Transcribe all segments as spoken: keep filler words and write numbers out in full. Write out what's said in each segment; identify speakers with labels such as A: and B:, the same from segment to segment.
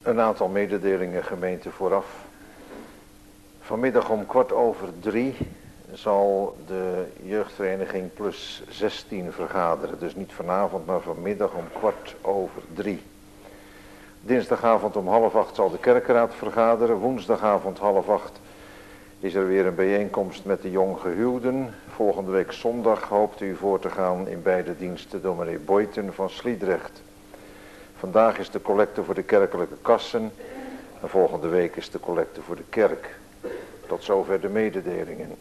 A: Een aantal mededelingen gemeente vooraf. Vanmiddag om kwart over drie zal de jeugdvereniging plus zestien vergaderen. Dus niet vanavond, maar vanmiddag om kwart over drie. Dinsdagavond om half acht zal de kerkraad vergaderen. Woensdagavond half acht is er weer een bijeenkomst met de jonggehuwden. Volgende week zondag hoopt u voor te gaan in beide diensten dominee Boyten van Sliedrecht. Vandaag is de collecte voor de kerkelijke kassen en volgende week is de collecte voor de kerk. Tot zover de mededelingen.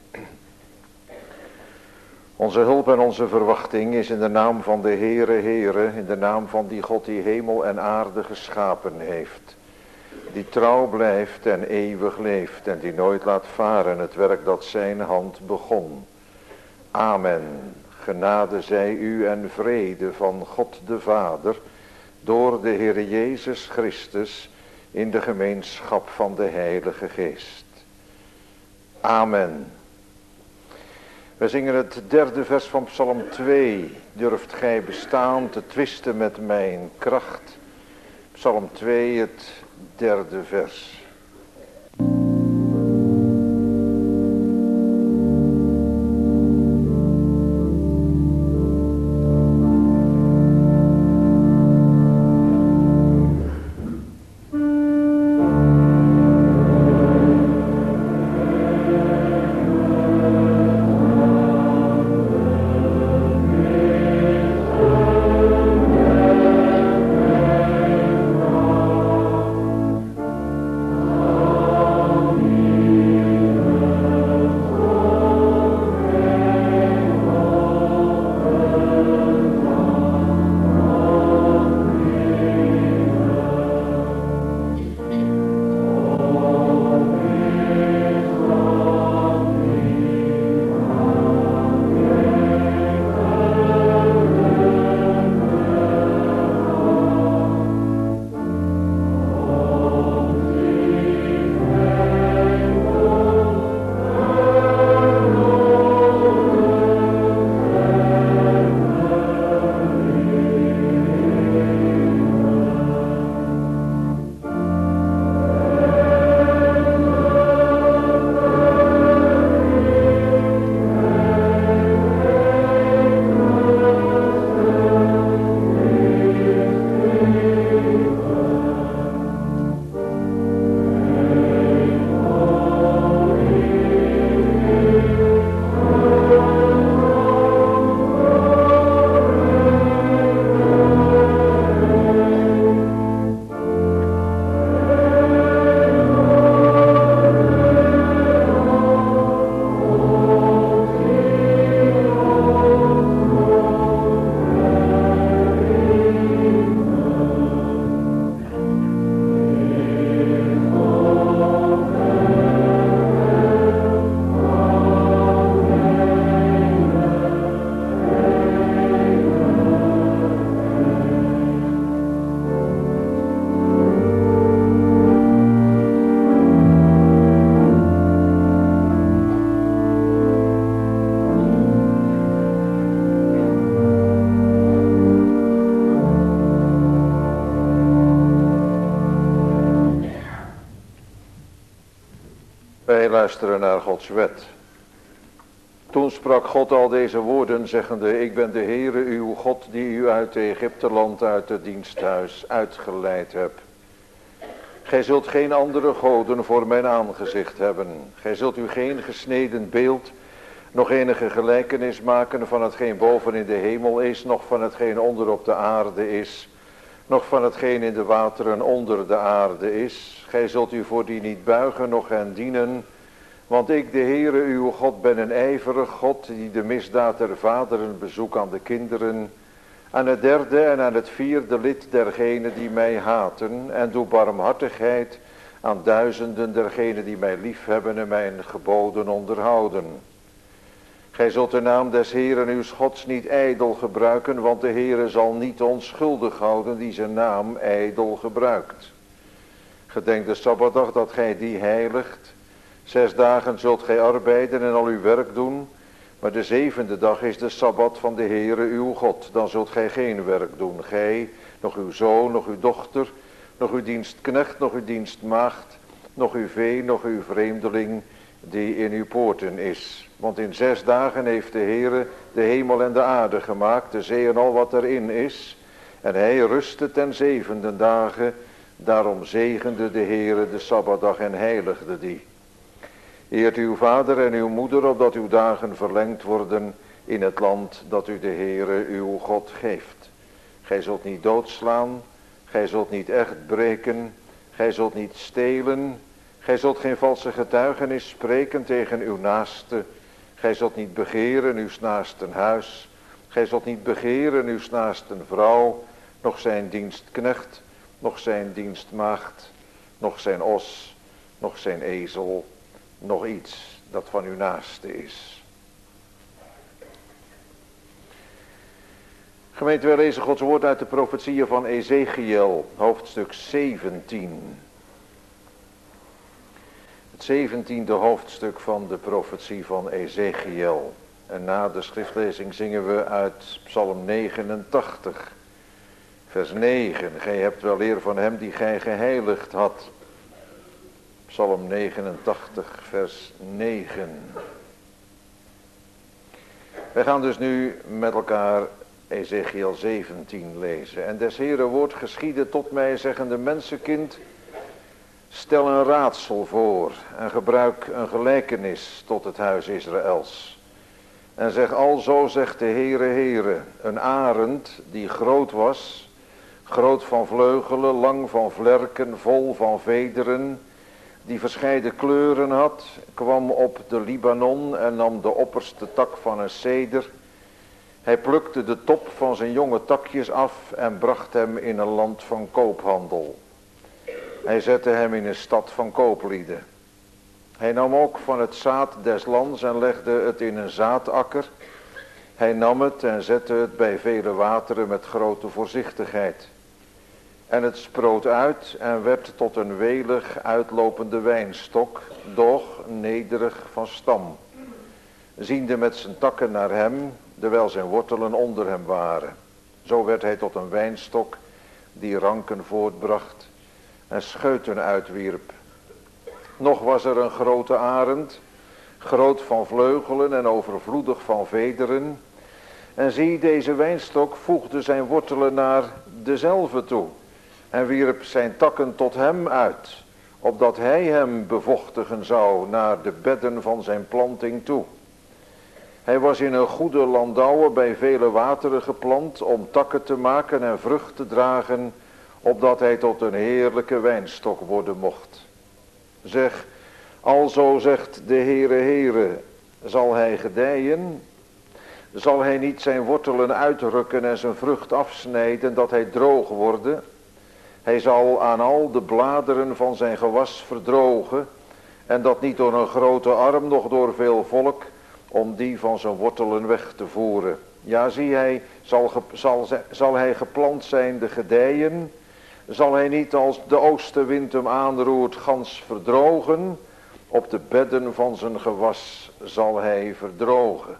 A: Onze hulp en onze verwachting is in de naam van de Heere, Heere, in de naam van die God die hemel en aarde geschapen heeft. Die trouw blijft en eeuwig leeft en die nooit laat varen het werk dat zijn hand begon. Amen. Genade zij u en vrede van God de Vader, door de Heere Jezus Christus, in de gemeenschap van de Heilige Geest. Amen. We zingen het derde vers van Psalm twee. Durft gij bestaan te twisten met mijn kracht? Psalm twee, het derde vers. Luisteren naar Gods wet. Toen sprak God al deze woorden, zeggende: Ik ben de Heere uw God, die u uit Egypteland, uit het diensthuis uitgeleid heb. Gij zult geen andere goden voor mijn aangezicht hebben. Gij zult u geen gesneden beeld, nog enige gelijkenis maken van hetgeen boven in de hemel is, nog van hetgeen onder op de aarde is, nog van hetgeen in de wateren onder de aarde is. Gij zult u voor die niet buigen, noch hen dienen. Want ik, de Heere uw God, ben een ijverig God, die de misdaad der vaderen bezoekt aan de kinderen, aan het derde en aan het vierde lid dergenen die mij haten, en doe barmhartigheid aan duizenden dergenen die mij liefhebben en mijn geboden onderhouden. Gij zult de naam des Heeren uws Gods niet ijdel gebruiken, want de Heere zal niet onschuldig houden die zijn naam ijdel gebruikt. Gedenk de Sabbatdag dat gij die heiligt. Zes dagen zult gij arbeiden en al uw werk doen, maar de zevende dag is de Sabbat van de Heere uw God. Dan zult gij geen werk doen, gij, nog uw zoon, nog uw dochter, nog uw dienstknecht, nog uw dienstmaagd, nog uw vee, nog uw vreemdeling die in uw poorten is. Want in zes dagen heeft de Heere de hemel en de aarde gemaakt, de zee en al wat erin is. En hij rustte ten zevende dagen, daarom zegende de Heere de Sabbatdag en heiligde die. Eert uw vader en uw moeder, opdat uw dagen verlengd worden in het land dat u de Heere uw God geeft. Gij zult niet doodslaan, gij zult niet echt breken, gij zult niet stelen, gij zult geen valse getuigenis spreken tegen uw naaste, gij zult niet begeren uw naasten huis, gij zult niet begeren uw naasten vrouw, nog zijn dienstknecht, nog zijn dienstmaagd, nog zijn os, nog zijn ezel, nog iets dat van uw naaste is. Gemeente, wij lezen Gods woord uit de profetieën van Ezechiel, hoofdstuk zeventien. Het zeventiende hoofdstuk van de profetie van Ezechiel. En na de schriftlezing zingen we uit Psalm negenentachtig, vers negen. Gij hebt wel eer van hem die gij geheiligd had. Psalm negenentachtig, vers negen. Wij gaan dus nu met elkaar Ezechiel zeventien lezen. En des Heere woord geschiedde tot mij, zeggende: mensenkind, stel een raadsel voor en gebruik een gelijkenis tot het huis Israëls. En zeg: alzo zegt de Heere, Heere, een arend die groot was, groot van vleugelen, lang van vlerken, vol van vederen, die verscheiden kleuren had, kwam op de Libanon en nam de opperste tak van een ceder. Hij plukte de top van zijn jonge takjes af en bracht hem in een land van koophandel. Hij zette hem in een stad van kooplieden. Hij nam ook van het zaad des lands en legde het in een zaadakker. Hij nam het en zette het bij vele wateren met grote voorzichtigheid. En het sproot uit en werd tot een welig uitlopende wijnstok, doch nederig van stam. Ziende met zijn takken naar hem, terwijl zijn wortelen onder hem waren. Zo werd hij tot een wijnstok die ranken voortbracht en scheuten uitwierp. Nog was er een grote arend, groot van vleugelen en overvloedig van vederen. En zie, deze wijnstok voegde zijn wortelen naar dezelve toe en wierp zijn takken tot hem uit, opdat hij hem bevochtigen zou naar de bedden van zijn planting toe. Hij was in een goede landouwe bij vele wateren geplant om takken te maken en vrucht te dragen, opdat hij tot een heerlijke wijnstok worden mocht. Zeg, alzo zegt de Heere, Heere, zal hij gedijen? Zal hij niet zijn wortelen uitrukken en zijn vrucht afsnijden, dat hij droog worden? Hij zal aan al de bladeren van zijn gewas verdrogen, en dat niet door een grote arm, noch door veel volk, om die van zijn wortelen weg te voeren. Ja, zie hij, zal, ge, zal, zal hij geplant zijn de gedijen, zal hij niet als de oostenwind hem aanroert gans verdrogen, op de bedden van zijn gewas zal hij verdrogen.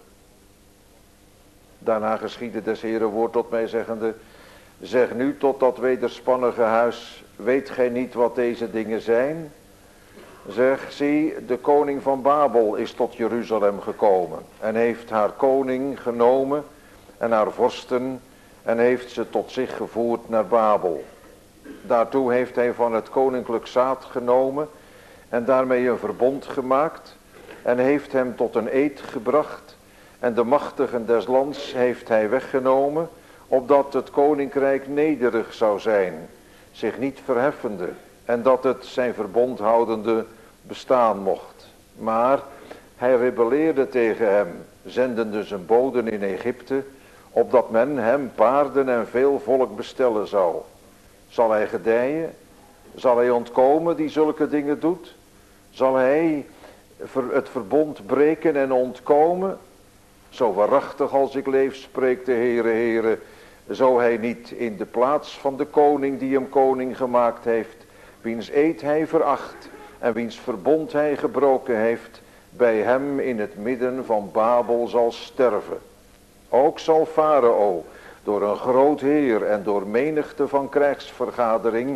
A: Daarna geschiedde des Heere woord tot mij zeggende: zeg nu tot dat wederspannige huis, weet gij niet wat deze dingen zijn? Zeg, zie, de koning van Babel is tot Jeruzalem gekomen en heeft haar koning genomen en haar vorsten en heeft ze tot zich gevoerd naar Babel. Daartoe heeft hij van het koninklijk zaad genomen en daarmee een verbond gemaakt en heeft hem tot een eed gebracht en de machtigen des lands heeft hij weggenomen, opdat het koninkrijk nederig zou zijn, zich niet verheffende en dat het zijn verbond houdende bestaan mocht. Maar hij rebelleerde tegen hem, zendende zijn boden in Egypte, opdat men hem paarden en veel volk bestellen zou. Zal hij gedijen? Zal hij ontkomen die zulke dingen doet? Zal hij het verbond breken en ontkomen? Zo waarachtig als ik leef, spreekt de Heere, Heere, zo hij niet in de plaats van de koning die hem koning gemaakt heeft, wiens eed hij veracht en wiens verbond hij gebroken heeft, bij hem in het midden van Babel zal sterven. Ook zal Farao door een groot heer en door menigte van krijgsvergadering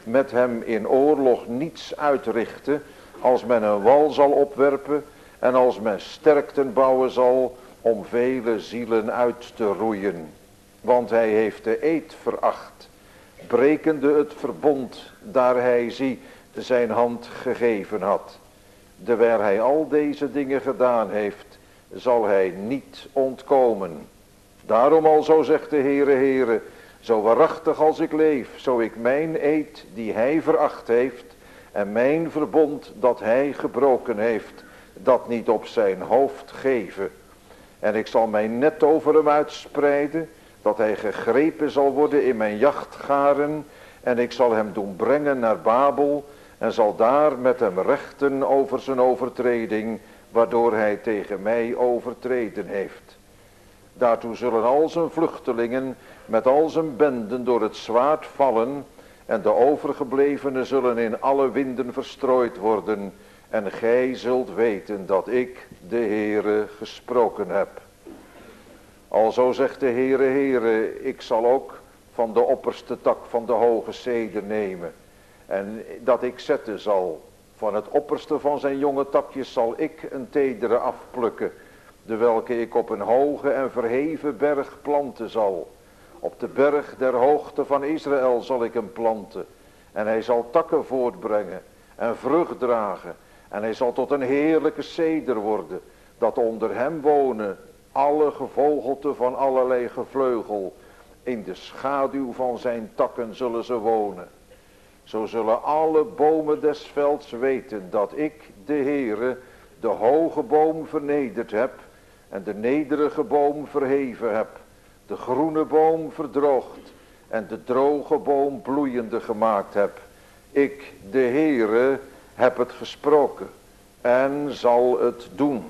A: met hem in oorlog niets uitrichten, als men een wal zal opwerpen en als men sterkten bouwen zal om vele zielen uit te roeien. Want hij heeft de eed veracht, brekende het verbond daar hij zie zijn hand gegeven had. Terwijl hij al deze dingen gedaan heeft, zal hij niet ontkomen. Daarom al zo zegt de Heere, Heere, zo waarachtig als ik leef, zo ik mijn eed die hij veracht heeft en mijn verbond dat hij gebroken heeft, dat niet op zijn hoofd geven. En ik zal mijn net over hem uitspreiden, dat hij gegrepen zal worden in mijn jachtgaren, en ik zal hem doen brengen naar Babel en zal daar met hem rechten over zijn overtreding, waardoor hij tegen mij overtreden heeft. Daartoe zullen al zijn vluchtelingen met al zijn benden door het zwaard vallen, en de overgeblevenen zullen in alle winden verstrooid worden, en gij zult weten dat ik, de Heere, gesproken heb. Alzo zegt de Heere, Heere, ik zal ook van de opperste tak van de hoge ceder nemen, en dat ik zetten zal. Van het opperste van zijn jonge takjes zal ik een tedere afplukken, de welke ik op een hoge en verheven berg planten zal. Op de berg der hoogte van Israël zal ik hem planten, en hij zal takken voortbrengen en vrucht dragen, en hij zal tot een heerlijke ceder worden, dat onder hem wonen alle gevogelte van allerlei gevleugel. In de schaduw van zijn takken zullen ze wonen. Zo zullen alle bomen des velds weten dat ik, de Heere, de hoge boom vernederd heb en de nederige boom verheven heb, de groene boom verdroogd en de droge boom bloeiende gemaakt heb. Ik, de Heere, heb het gesproken en zal het doen.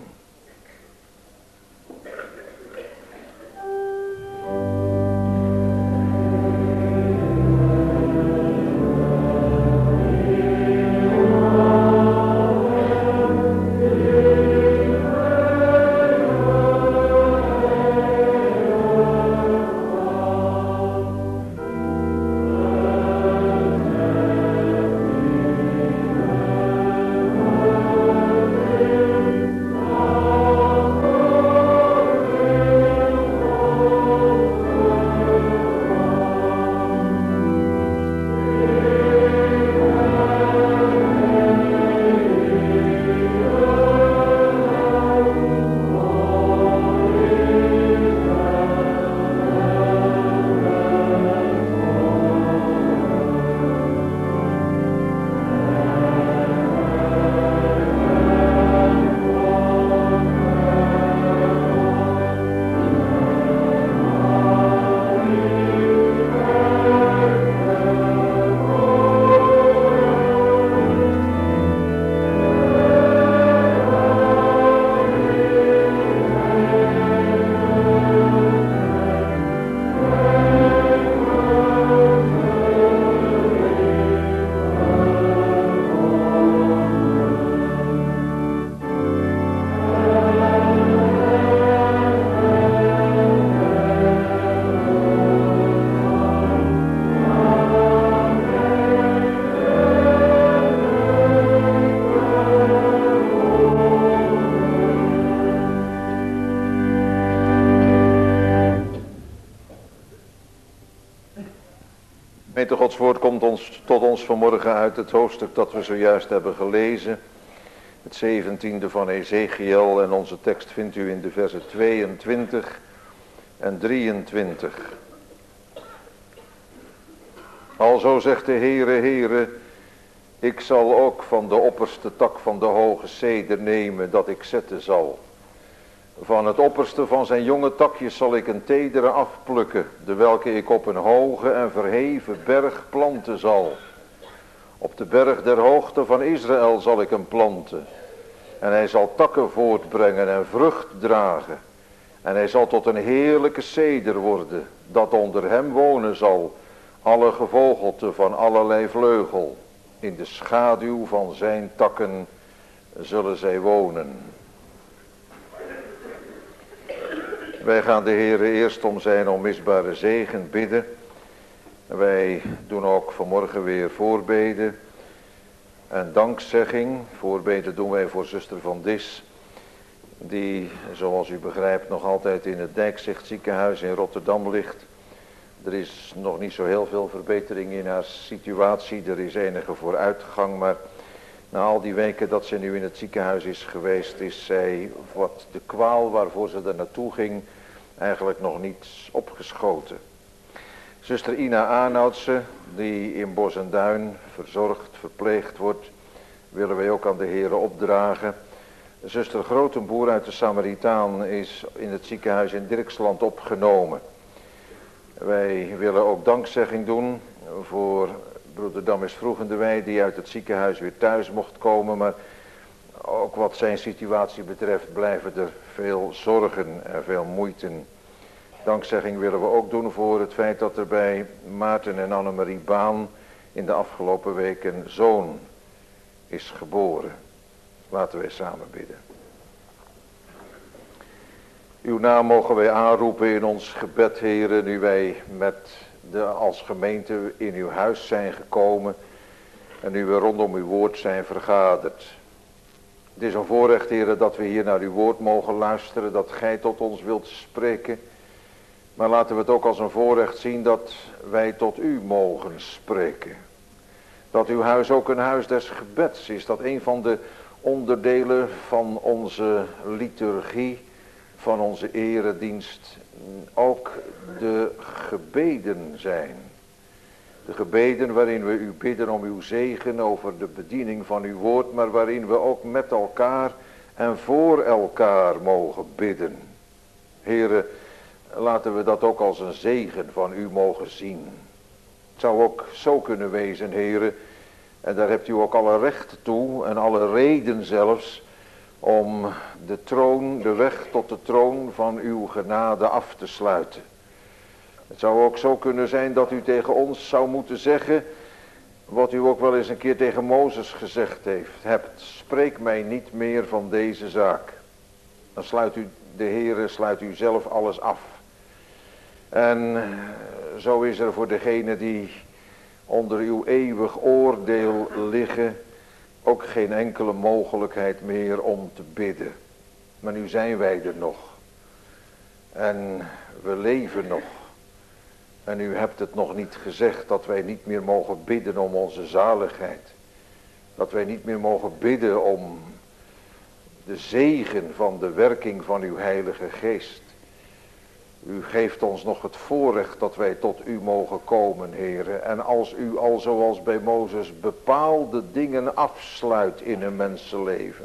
A: Gods woord komt ons, tot ons vanmorgen uit het hoofdstuk dat we zojuist hebben gelezen. Het zeventiende van Ezekiel, en onze tekst vindt u in de versen tweeëntwintig en drieëntwintig. Alzo zegt de Heere, Heere, ik zal ook van de opperste tak van de hoge ceder nemen dat ik zetten zal. Van het opperste van zijn jonge takjes zal ik een tedere afplukken, de welke ik op een hoge en verheven berg planten zal. Op de berg der hoogte van Israël zal ik hem planten. En hij zal takken voortbrengen en vrucht dragen. En hij zal tot een heerlijke ceder worden, dat onder hem wonen zal, alle gevogelte van allerlei vleugel. In de schaduw van zijn takken zullen zij wonen. Wij gaan de Heere eerst om zijn onmisbare zegen bidden. Wij doen ook vanmorgen weer voorbeden en dankzegging. Voorbeden doen wij voor zuster Van Dis, die, zoals u begrijpt, nog altijd in het Dijkzicht ziekenhuis in Rotterdam ligt. Er is nog niet zo heel veel verbetering in haar situatie, er is enige vooruitgang, maar na al die weken dat ze nu in het ziekenhuis is geweest, is zij wat de kwaal waarvoor ze er naartoe ging eigenlijk nog niet opgeschoten. Zuster Ina Arnoudse, die in Bos en Duin verzorgd, verpleegd wordt, willen wij ook aan de Heere opdragen. Zuster Grotenboer uit de Samaritaan is in het ziekenhuis in Dirksland opgenomen. Wij willen ook dankzegging doen voor broeder Damis Vroegendewij, die uit het ziekenhuis weer thuis mocht komen. Maar ook wat zijn situatie betreft blijven er veel zorgen en veel moeiten. Dankzegging willen we ook doen voor het feit dat er bij Maarten en Annemarie Baan in de afgelopen week een zoon is geboren. Laten wij samen bidden. Uw naam mogen wij aanroepen in ons gebed, Heere, nu wij met de, als gemeente in uw huis zijn gekomen en nu we rondom uw woord zijn vergaderd. Het is een voorrecht, Heere, dat we hier naar uw woord mogen luisteren, dat gij tot ons wilt spreken. Maar laten we het ook als een voorrecht zien dat wij tot u mogen spreken. Dat uw huis ook een huis des gebeds is, dat een van de onderdelen van onze liturgie, van onze eredienst, ook de gebeden zijn. De gebeden waarin we u bidden om uw zegen over de bediening van uw woord, maar waarin we ook met elkaar en voor elkaar mogen bidden. Heere, laten we dat ook als een zegen van u mogen zien. Het zou ook zo kunnen wezen, Heere, en daar hebt u ook alle recht toe en alle reden zelfs, om de troon, de weg tot de troon van uw genade af te sluiten. Het zou ook zo kunnen zijn dat u tegen ons zou moeten zeggen, wat u ook wel eens een keer tegen Mozes gezegd heeft, hebt, spreek mij niet meer van deze zaak. Dan sluit u, de Heere sluit u zelf alles af. En zo is er voor degenen die onder uw eeuwig oordeel liggen ook geen enkele mogelijkheid meer om te bidden. Maar nu zijn wij er nog. En we leven nog. En u hebt het nog niet gezegd dat wij niet meer mogen bidden om onze zaligheid. Dat wij niet meer mogen bidden om de zegen van de werking van uw Heilige Geest. U geeft ons nog het voorrecht dat wij tot u mogen komen, Heere. En als u al zoals bij Mozes bepaalde dingen afsluit in een mensenleven.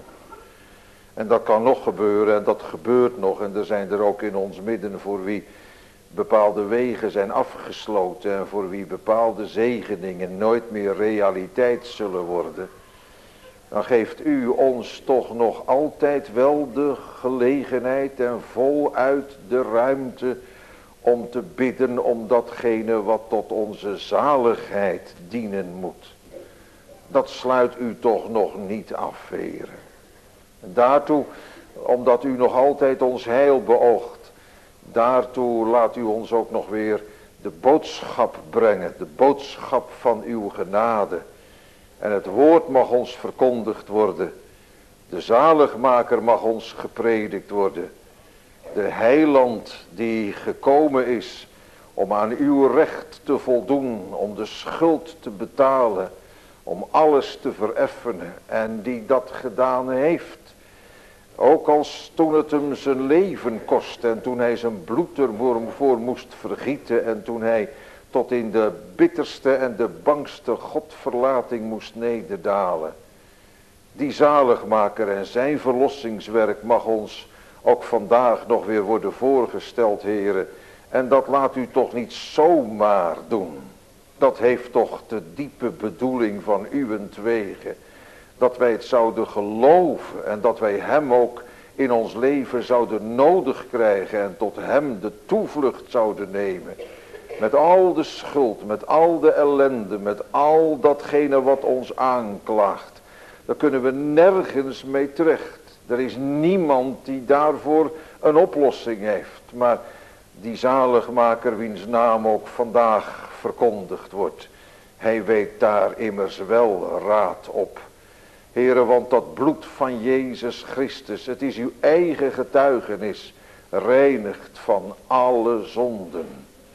A: En dat kan nog gebeuren en dat gebeurt nog. En er zijn er ook in ons midden voor wie bepaalde wegen zijn afgesloten. En voor wie bepaalde zegeningen nooit meer realiteit zullen worden. Dan geeft u ons toch nog altijd wel de gelegenheid en voluit de ruimte om te bidden om datgene wat tot onze zaligheid dienen moet. Dat sluit u toch nog niet af, Heere. En daartoe, omdat u nog altijd ons heil beoogt, daartoe laat u ons ook nog weer de boodschap brengen, de boodschap van uw genade. En het woord mag ons verkondigd worden. De zaligmaker mag ons gepredikt worden. De heiland die gekomen is om aan uw recht te voldoen, om de schuld te betalen, om alles te vereffenen en die dat gedaan heeft. Ook als toen het hem zijn leven kostte en toen hij zijn bloed ervoor moest vergieten en toen hij tot in de bitterste en de bangste godverlating moest nederdalen. Die zaligmaker en zijn verlossingswerk mag ons ook vandaag nog weer worden voorgesteld, Heere. En dat laat u toch niet zomaar doen. Dat heeft toch de diepe bedoeling van uwentwege. Dat wij het zouden geloven en dat wij hem ook in ons leven zouden nodig krijgen en tot hem de toevlucht zouden nemen. Met al de schuld, met al de ellende, met al datgene wat ons aanklaagt. Daar kunnen we nergens mee terecht. Er is niemand die daarvoor een oplossing heeft. Maar die zaligmaker wiens naam ook vandaag verkondigd wordt. Hij weet daar immers wel raad op. Heere, want dat bloed van Jezus Christus, het is uw eigen getuigenis, reinigt van alle zonden.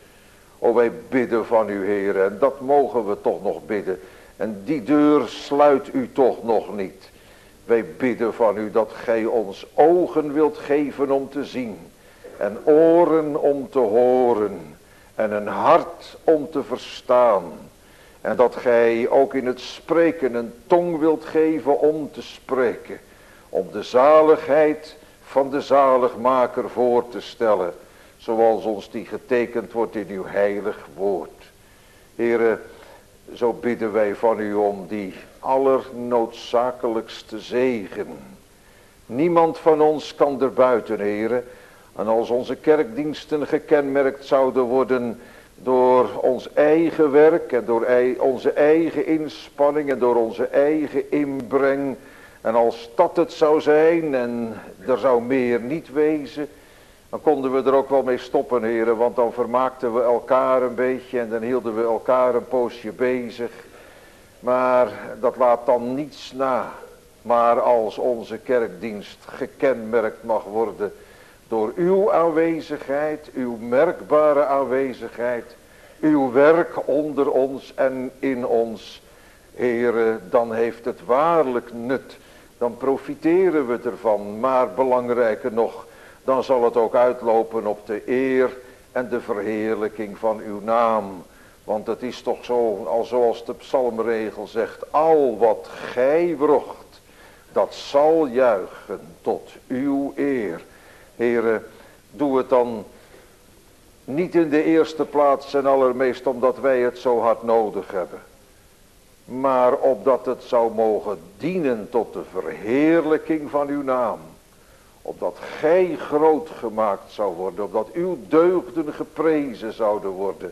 A: O, wij bidden van u, Heere, en dat mogen we toch nog bidden. En die deur sluit u toch nog niet. Wij bidden van u dat gij ons ogen wilt geven om te zien. En oren om te horen. En een hart om te verstaan. En dat gij ook in het spreken een tong wilt geven om te spreken. Om de zaligheid van de zaligmaker voor te stellen. Zoals ons die getekend wordt in uw heilig woord. Heere, zo bidden wij van u om die allernoodzakelijkste zegen. Niemand van ons kan erbuiten, Heere. En als onze kerkdiensten gekenmerkt zouden worden door ons eigen werk en door onze eigen inspanning en door onze eigen inbreng. En als dat het zou zijn en er zou meer niet wezen, dan konden we er ook wel mee stoppen, heren, want dan vermaakten we elkaar een beetje en dan hielden we elkaar een poosje bezig. Maar dat laat dan niets na. Maar als onze kerkdienst gekenmerkt mag worden door uw aanwezigheid, uw merkbare aanwezigheid, uw werk onder ons en in ons, Heere, dan heeft het waarlijk nut. Dan profiteren we ervan, maar belangrijker nog, dan zal het ook uitlopen op de eer en de verheerlijking van uw naam. Want het is toch zo, al zoals de psalmregel zegt, al wat gij wrocht, dat zal juichen tot uw eer. Heere, doe het dan niet in de eerste plaats en allermeest omdat wij het zo hard nodig hebben. Maar opdat het zou mogen dienen tot de verheerlijking van uw naam. Opdat gij groot gemaakt zou worden. Opdat uw deugden geprezen zouden worden.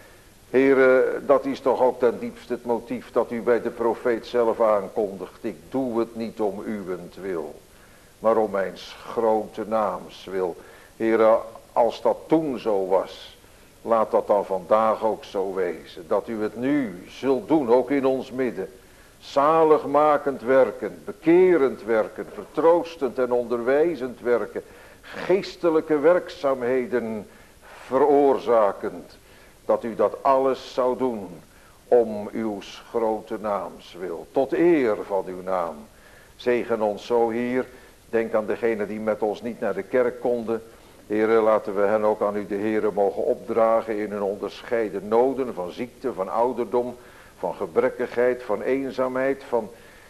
A: Heere, dat is toch ook ten diepste het motief dat u bij de profeet zelf aankondigt. Ik doe het niet om uwentwil, maar om mijn grote naamswil. Heere, als dat toen zo was, laat dat dan vandaag ook zo wezen. Dat u het nu zult doen, ook in ons midden. Zaligmakend werken, bekerend werken, vertroostend en onderwijzend werken. Geestelijke werkzaamheden veroorzakend. Dat u dat alles zou doen om uw grote naamswil. Tot eer van uw naam. Zegen ons zo hier. Denk aan degenen die met ons niet naar de kerk konden. Heere, laten we hen ook aan u de Heere mogen opdragen in hun onderscheiden noden. Van ziekte, van ouderdom, van gebrekkigheid, van eenzaamheid, van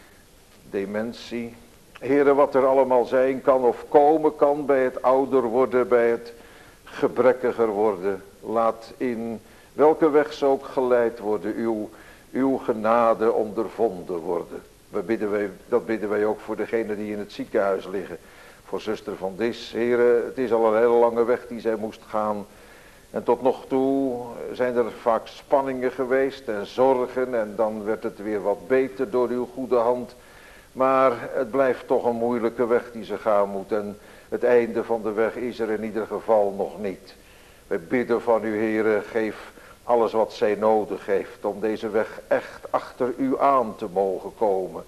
A: dementie. Heere, wat er allemaal zijn kan of komen kan bij het ouder worden, bij het gebrekkiger worden. Laat in welke weg ze ook geleid worden, uw, uw genade ondervonden worden. We bidden wij, dat bidden wij ook voor degenen die in het ziekenhuis liggen. Voor zuster Van Dis, heren, het is al een hele lange weg die zij moest gaan. En tot nog toe zijn er vaak spanningen geweest en zorgen. En dan werd het weer wat beter door uw goede hand. Maar het blijft toch een moeilijke weg die ze gaan moet. En het einde van de weg is er in ieder geval nog niet. We bidden van u, heren, geef alles wat zij nodig heeft om deze weg echt achter u aan te mogen komen.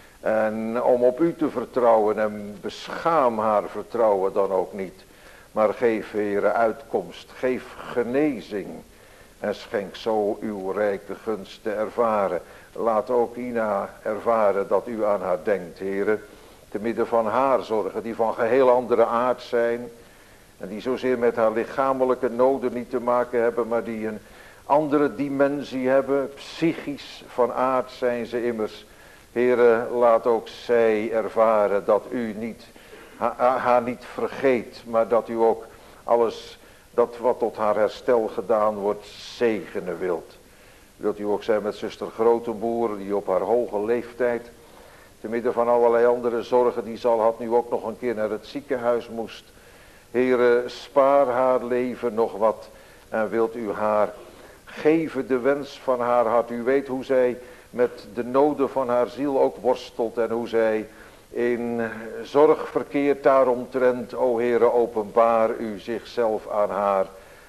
A: En om op u te vertrouwen en beschaam haar vertrouwen dan ook niet. Maar geef, heren, uitkomst, geef genezing en schenk zo uw rijke gunst te ervaren. Laat ook Ina ervaren dat u aan haar denkt, heren, te midden van haar zorgen die van geheel andere aard zijn. En die zozeer met haar lichamelijke noden niet te maken hebben, maar die een andere dimensie hebben. Psychisch van aard zijn ze immers. Heere, laat ook zij ervaren dat u niet, ha, haar niet vergeet, maar dat u ook alles dat wat tot haar herstel gedaan wordt zegenen wilt. Wilt u ook zijn met zuster Grotenboer, die op haar hoge leeftijd, te midden van allerlei andere zorgen die ze al had, nu ook nog een keer naar het ziekenhuis moest. Heere, spaar haar leven nog wat en wilt u haar geven de wens van haar hart. U weet hoe zij met de noden van haar ziel ook worstelt en hoe zij in zorg verkeert daaromtrent. O Heere, openbaar u zichzelf aan haar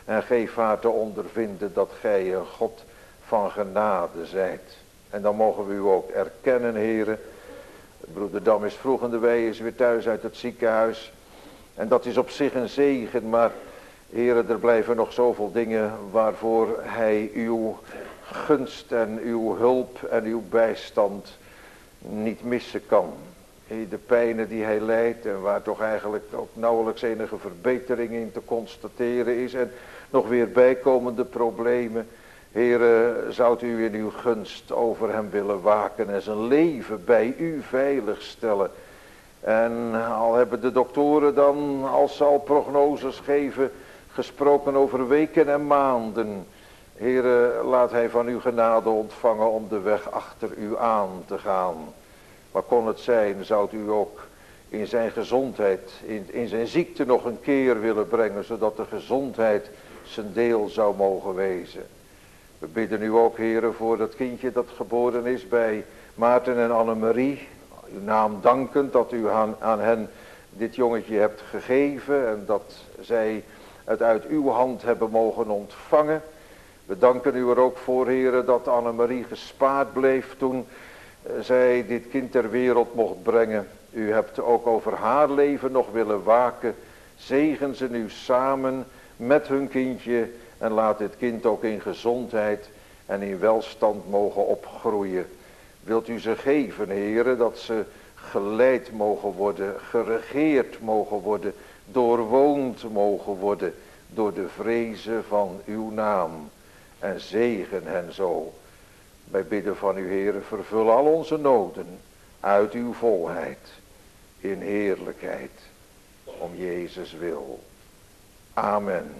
A: En geef haar te ondervinden dat gij een God van genade zijt. En dan mogen we u ook erkennen, heren. Broeder Dam is vroeg in de wei, is weer thuis uit het ziekenhuis. En dat is op zich een zegen, maar heren, er blijven nog zoveel dingen waarvoor hij uw gunst en uw hulp en uw bijstand niet missen kan. De pijnen die hij lijdt en waar toch eigenlijk ook nauwelijks enige verbetering in te constateren is. En nog weer bijkomende problemen. Heere, zoudt u in uw gunst over hem willen waken en zijn leven bij u veilig stellen. En al hebben de doktoren dan, als ze al prognoses geven, gesproken over weken en maanden. Heere, laat hij van uw genade ontvangen om de weg achter u aan te gaan. Wat kon het zijn, zou u ook in zijn gezondheid, in, in zijn ziekte nog een keer willen brengen, zodat de gezondheid zijn deel zou mogen wezen. We bidden u ook, heren, voor dat kindje dat geboren is bij Maarten en Annemarie. Uw naam dankend dat u aan, aan hen dit jongetje hebt gegeven en dat zij het uit uw hand hebben mogen ontvangen. We danken u er ook voor, heren, dat Annemarie gespaard bleef toen zij dit kind ter wereld mocht brengen. U hebt ook over haar leven nog willen waken. Zegen ze nu samen met hun kindje en laat dit kind ook in gezondheid en in welstand mogen opgroeien. Wilt u ze geven, heren, dat ze geleid mogen worden, geregeerd mogen worden, doorwoond mogen worden door de vrezen van uw naam. En zegen hen zo. Wij bidden van u, heren, vervul al onze noden uit uw volheid in heerlijkheid om Jezus wil. Amen.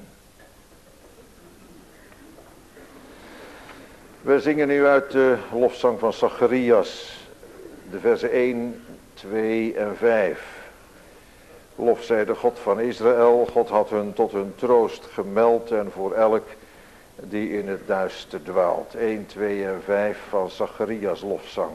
A: We zingen nu uit de lofzang van Zacharias, de versen één, twee en vijf. Lof zij de God van Israël, God had hun tot hun troost gemeld en voor elk die in het duister dwaalt. één, twee en vijf van Zacharias lofzang.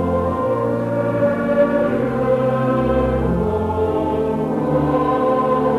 B: Oh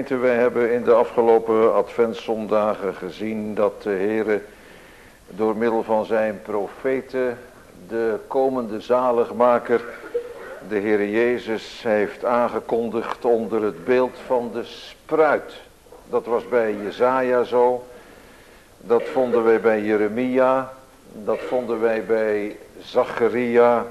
A: gemeente, wij hebben in de afgelopen adventszondagen gezien dat de Heere door middel van zijn profeten de komende zaligmaker, de Heere Jezus, heeft aangekondigd onder het beeld van de spruit. Dat was bij Jesaja zo, dat vonden wij bij Jeremia, dat vonden wij bij Zacharia.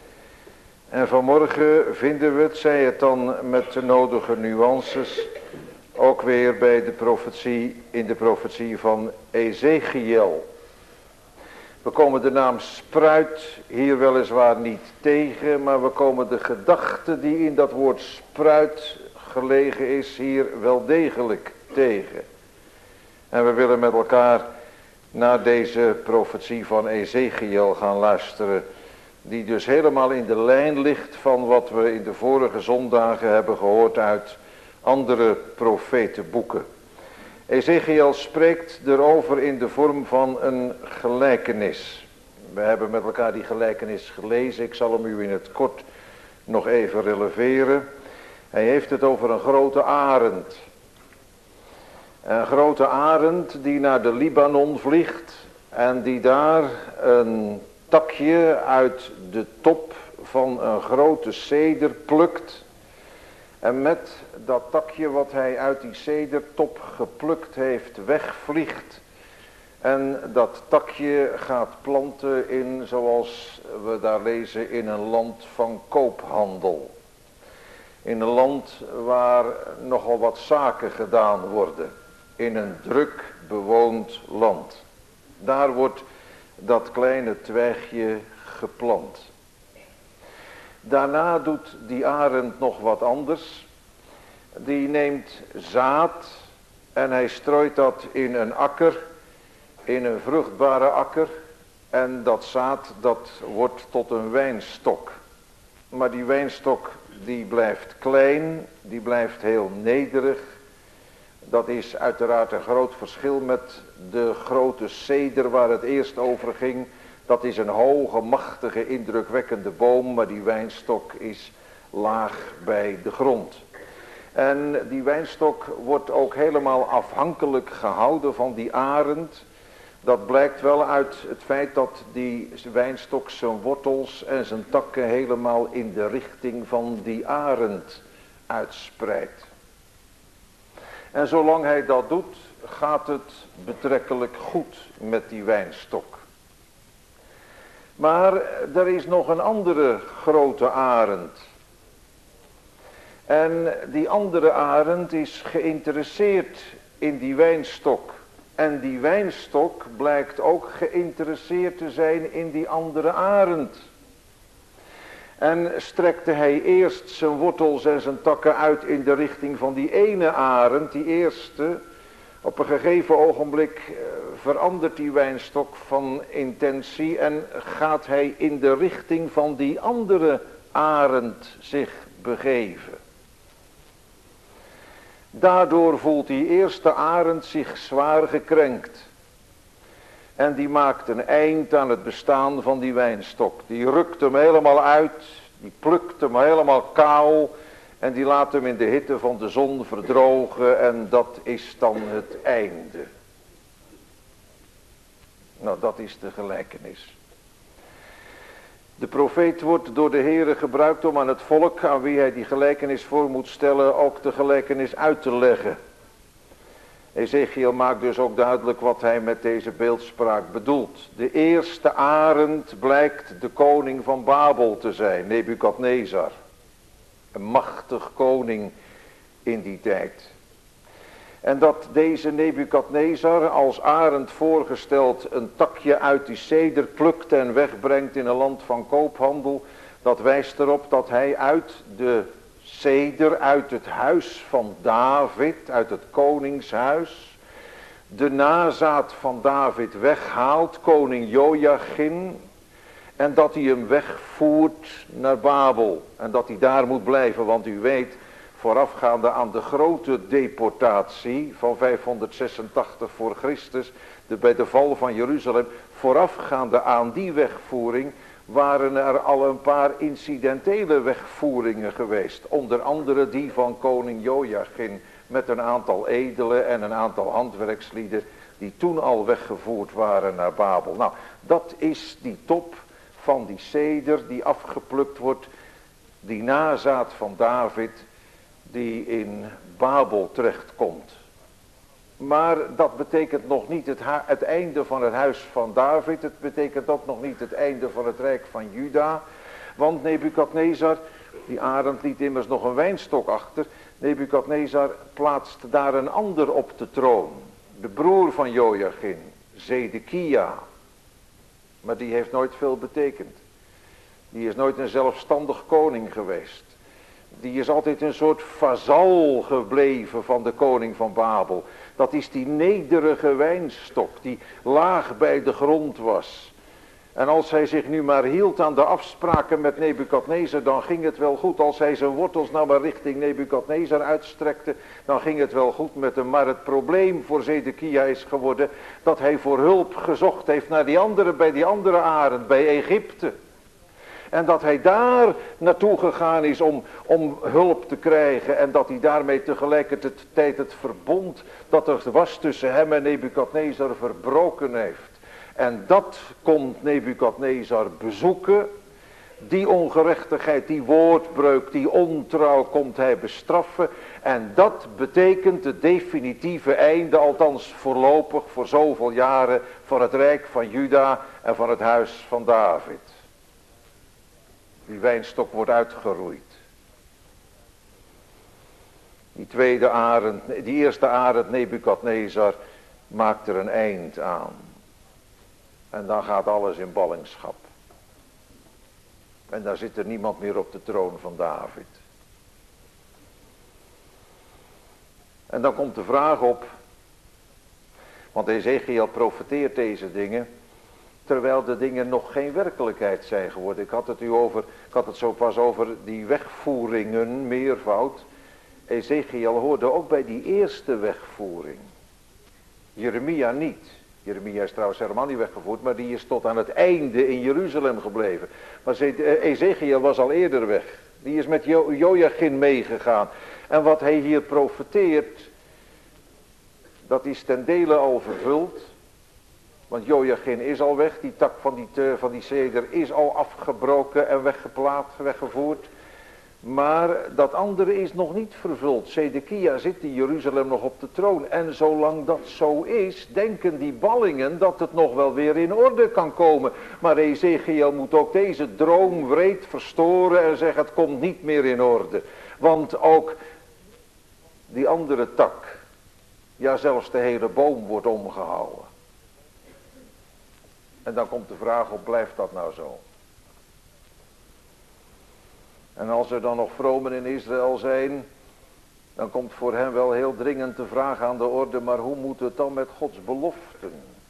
A: En vanmorgen vinden we het, zij het dan met de nodige nuances, ook weer bij de profetie, in de profetie van Ezechiel. We komen de naam spruit hier weliswaar niet tegen, maar we komen de gedachte die in dat woord spruit gelegen is hier wel degelijk tegen. En we willen met elkaar naar deze profetie van Ezechiel gaan luisteren, die dus helemaal in de lijn ligt van wat we in de vorige zondagen hebben gehoord uit andere profetenboeken. Ezechiel spreekt erover in de vorm van een gelijkenis. We hebben met elkaar die gelijkenis gelezen. Ik zal hem u in het kort nog even releveren. Hij heeft het over een grote arend. Een grote arend die naar de Libanon vliegt en die daar een takje uit de top van een grote ceder plukt. En met dat takje wat hij uit die cedertop geplukt heeft wegvliegt. En dat takje gaat planten in, zoals we daar lezen, in een land van koophandel. In een land waar nogal wat zaken gedaan worden. In een druk bewoond land. Daar wordt dat kleine twijgje geplant. Daarna doet die arend nog wat anders. Die neemt zaad en hij strooit dat in een akker, in een vruchtbare akker. En dat zaad, dat wordt tot een wijnstok. Maar die wijnstok, die blijft klein, die blijft heel nederig. Dat is uiteraard een groot verschil met de grote ceder waar het eerst over ging. Dat is een hoge, machtige, indrukwekkende boom, maar die wijnstok is laag bij de grond. En die wijnstok wordt ook helemaal afhankelijk gehouden van die arend. Dat blijkt wel uit het feit dat die wijnstok zijn wortels en zijn takken helemaal in de richting van die arend uitspreidt. En zolang hij dat doet, gaat het betrekkelijk goed met die wijnstok. Maar er is nog een andere grote arend. En die andere arend is geïnteresseerd in die wijnstok. En die wijnstok blijkt ook geïnteresseerd te zijn in die andere arend. En strekte hij eerst zijn wortels en zijn takken uit in de richting van die ene arend, die eerste. Op een gegeven ogenblik verandert die wijnstok van intentie en gaat hij in de richting van die andere arend zich begeven. Daardoor voelt die eerste arend zich zwaar gekrenkt. En die maakt een eind aan het bestaan van die wijnstok. Die rukt hem helemaal uit, die plukt hem helemaal kaal en die laat hem in de hitte van de zon verdrogen en dat is dan het einde. Nou, dat is de gelijkenis. De profeet wordt door de Heere gebruikt om aan het volk aan wie hij die gelijkenis voor moet stellen ook de gelijkenis uit te leggen. Ezechiel maakt dus ook duidelijk wat hij met deze beeldspraak bedoelt. De eerste arend blijkt de koning van Babel te zijn, Nebukadnezar. Een machtig koning in die tijd. En dat deze Nebukadnezar als arend voorgesteld een takje uit die ceder plukt en wegbrengt in een land van koophandel. Dat wijst erop dat hij uit de ceder, uit het huis van David, uit het koningshuis, de nazaat van David weghaalt, koning Joachim, en dat hij hem wegvoert naar Babel. En dat hij daar moet blijven, want u weet, voorafgaande aan de grote deportatie van vijfhonderdzesentachtig voor Christus, de, bij de val van Jeruzalem, voorafgaande aan die wegvoering, waren er al een paar incidentele wegvoeringen geweest. Onder andere die van koning Joachim met een aantal edelen en een aantal handwerkslieden die toen al weggevoerd waren naar Babel. Nou, dat is die top van die ceder die afgeplukt wordt, die nazaat van David die in Babel terechtkomt. Maar dat betekent nog niet het, het einde van het huis van David. Het betekent ook nog niet het einde van het rijk van Juda. Want Nebukadnezar, die arend liet immers nog een wijnstok achter. Nebukadnezar plaatst daar een ander op de troon. De broer van Joachim, Zedekia. Maar die heeft nooit veel betekend. Die is nooit een zelfstandig koning geweest. Die is altijd een soort vazal gebleven van de koning van Babel. Dat is die nederige wijnstok die laag bij de grond was. En als hij zich nu maar hield aan de afspraken met Nebukadnezar, dan ging het wel goed. Als hij zijn wortels nou maar richting Nebukadnezar uitstrekte, dan ging het wel goed met hem. Maar het probleem voor Zedekia is geworden dat hij voor hulp gezocht heeft naar die andere, bij die andere arend, bij Egypte. En dat hij daar naartoe gegaan is om, om hulp te krijgen. En dat hij daarmee tegelijkertijd het verbond dat er was tussen hem en Nebukadnezar verbroken heeft. En dat komt Nebukadnezar bezoeken. Die ongerechtigheid, die woordbreuk, die ontrouw komt hij bestraffen. En dat betekent het definitieve einde, althans voorlopig voor zoveel jaren, van het rijk van Juda en van het huis van David. Die wijnstok wordt uitgeroeid. Die tweede arend, die eerste arend Nebukadnezar maakt er een eind aan. En dan gaat alles in ballingschap. En daar zit er niemand meer op de troon van David. En dan komt de vraag op. Want Ezekiel profeteert deze dingen. Terwijl de dingen nog geen werkelijkheid zijn geworden. Ik had het u over, ik had het zo pas over die wegvoeringen, meervoud. Ezekiel hoorde ook bij die eerste wegvoering. Jeremia niet. Jeremia is trouwens helemaal niet weggevoerd, maar die is tot aan het einde in Jeruzalem gebleven. Maar Ezekiel was al eerder weg. Die is met jo- Joachim meegegaan. En wat hij hier profeteert, dat is ten dele al vervuld. Want Joachim is al weg, die tak van die, te, van die ceder is al afgebroken en weggeplaatst, weggevoerd. Maar dat andere is nog niet vervuld. Zedekia zit in Jeruzalem nog op de troon. En zolang dat zo is, denken die ballingen dat het nog wel weer in orde kan komen. Maar Ezekiel moet ook deze droom wreed verstoren en zeggen het komt niet meer in orde. Want ook die andere tak, ja zelfs de hele boom wordt omgehouden. En dan komt de vraag op, blijft dat nou zo? En als er dan nog vromen in Israël zijn, dan komt voor hen wel heel dringend de vraag aan de orde, maar hoe moet het dan met Gods beloften?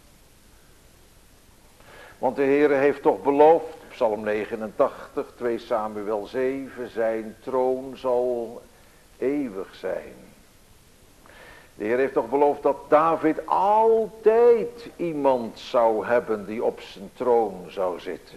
A: Want de Heere heeft toch beloofd, Psalm negenentachtig, twee Samuel zeven, zijn troon zal eeuwig zijn. De Heer heeft toch beloofd dat David altijd iemand zou hebben die op zijn troon zou zitten.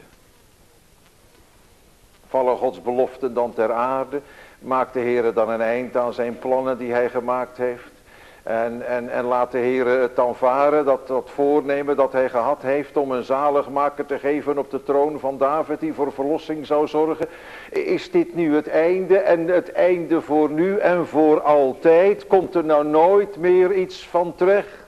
A: Vallen Gods beloften dan ter aarde, maakt de Heer dan een eind aan zijn plannen die hij gemaakt heeft. En, en, en laat de Heer het dan varen, dat, dat voornemen dat hij gehad heeft om een zaligmaker te geven op de troon van David die voor verlossing zou zorgen. Is dit nu het einde en het einde voor nu en voor altijd? Komt er nou nooit meer iets van terecht?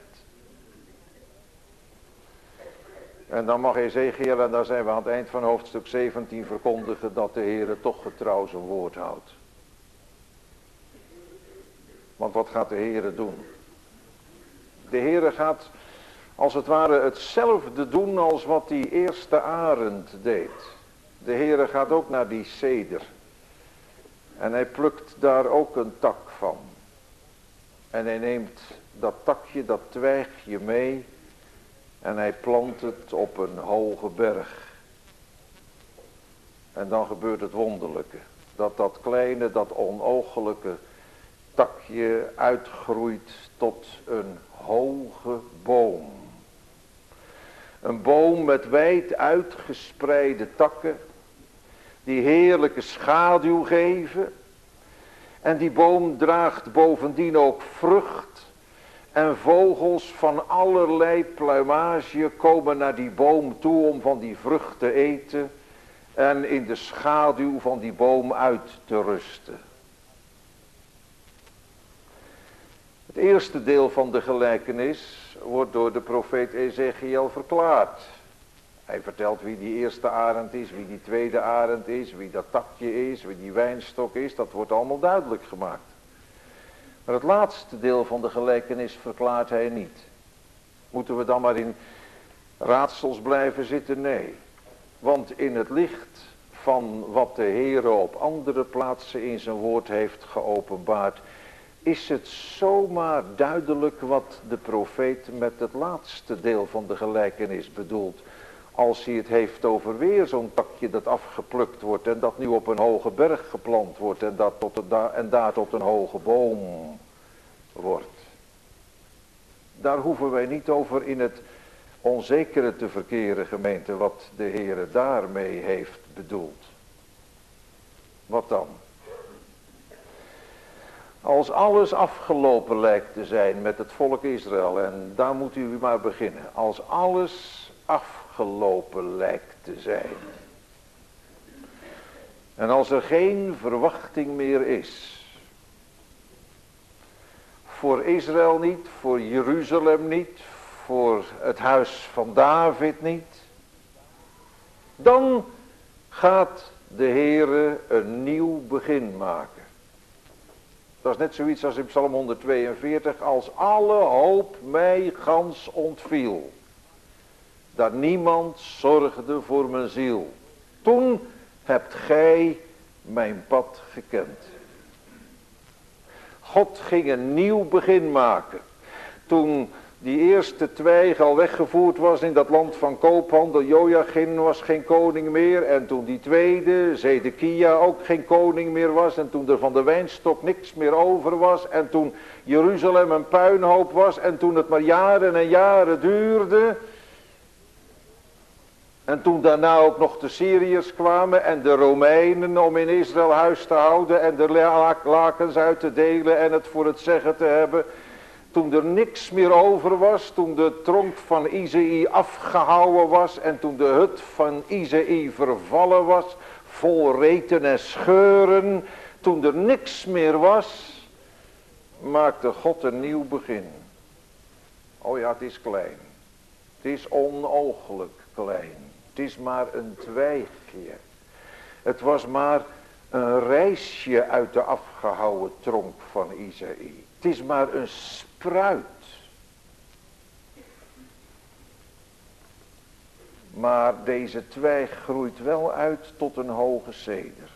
A: En dan mag Ezekiel, en daar zijn we aan het eind van hoofdstuk zeventien, verkondigen dat de Heer toch getrouw zijn woord houdt. Want wat gaat de Heer doen? De Heer gaat als het ware hetzelfde doen als wat die eerste arend deed. De Heer gaat ook naar die ceder. En hij plukt daar ook een tak van. En hij neemt dat takje, dat twijgje mee. En hij plant het op een hoge berg. En dan gebeurt het wonderlijke. Dat dat kleine, dat onoogelijke takje uitgroeit tot een hoge boom. Een boom met wijd uitgespreide takken. Die heerlijke schaduw geven. En die boom draagt bovendien ook vrucht. En vogels van allerlei pluimage komen naar die boom toe om van die vrucht te eten. En in de schaduw van die boom uit te rusten. Het eerste deel van de gelijkenis wordt door de profeet Ezechiel verklaard. Hij vertelt wie die eerste arend is, wie die tweede arend is, wie dat takje is, wie die wijnstok is. Dat wordt allemaal duidelijk gemaakt. Maar het laatste deel van de gelijkenis verklaart hij niet. Moeten we dan maar in raadsels blijven zitten? Nee. Want in het licht van wat de Heere op andere plaatsen in zijn woord heeft geopenbaard, is het zomaar duidelijk wat de profeet met het laatste deel van de gelijkenis bedoelt. Als hij het heeft over weer zo'n takje dat afgeplukt wordt en dat nu op een hoge berg geplant wordt en, dat tot een, en daar tot een hoge boom wordt. Daar hoeven wij niet over in het onzekere te verkeren, gemeente, wat de Heere daarmee heeft bedoeld. Wat dan? Als alles afgelopen lijkt te zijn met het volk Israël, en daar moet u maar beginnen. Als alles afgelopen lijkt te zijn. En als er geen verwachting meer is. Voor Israël niet, voor Jeruzalem niet, voor het huis van David niet. Dan gaat de Heere een nieuw begin maken. Dat is net zoiets als in Psalm honderdtweeënveertig. Als alle hoop mij gans ontviel. Dat niemand zorgde voor mijn ziel. Toen hebt gij mijn pad gekend. God ging een nieuw begin maken. Toen die eerste twijg al weggevoerd was in dat land van koophandel. Joachim was geen koning meer. En toen die tweede, Zedekia, ook geen koning meer was. En toen er van de wijnstok niks meer over was. En toen Jeruzalem een puinhoop was. En toen het maar jaren en jaren duurde. En toen daarna ook nog de Syriërs kwamen en de Romeinen om in Israël huis te houden. En de lakens uit te delen en het voor het zeggen te hebben. Toen er niks meer over was, toen de tronk van Izei afgehouwen was en toen de hut van Izei vervallen was, vol reten en scheuren, toen er niks meer was, maakte God een nieuw begin. Oh ja, het is klein. Het is onooglijk klein. Het is maar een twijgje. Het was maar een reisje uit de afgehouwen tronk van Izei. Het is maar een spruit. Maar deze twijg groeit wel uit tot een hoge ceder.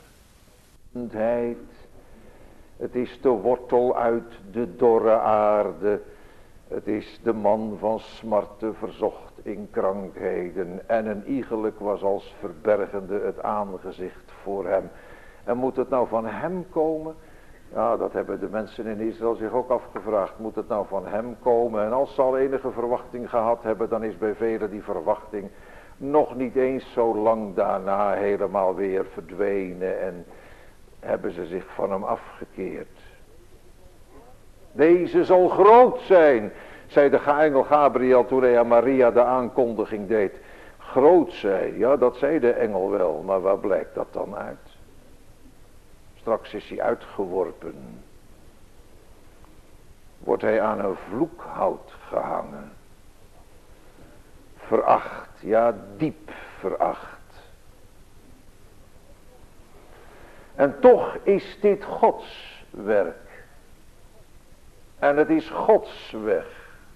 A: Het is de wortel uit de dorre aarde. Het is de man van smarten verzocht in krankheden. En een iegelijk was als verbergende het aangezicht voor hem. En moet het nou van hem komen? Ja, dat hebben de mensen in Israël zich ook afgevraagd. Moet het nou van hem komen? En als ze al enige verwachting gehad hebben, dan is bij velen die verwachting nog niet eens zo lang daarna helemaal weer verdwenen. En hebben ze zich van hem afgekeerd. Deze zal groot zijn, zei de engel Gabriel toen hij aan Maria de aankondiging deed. Groot zijn, ja, dat zei de engel wel, maar waar blijkt dat dan uit? Straks is hij uitgeworpen. Wordt hij aan een vloekhout gehangen. Veracht, ja, diep veracht. En toch is dit Gods werk. En het is Gods weg.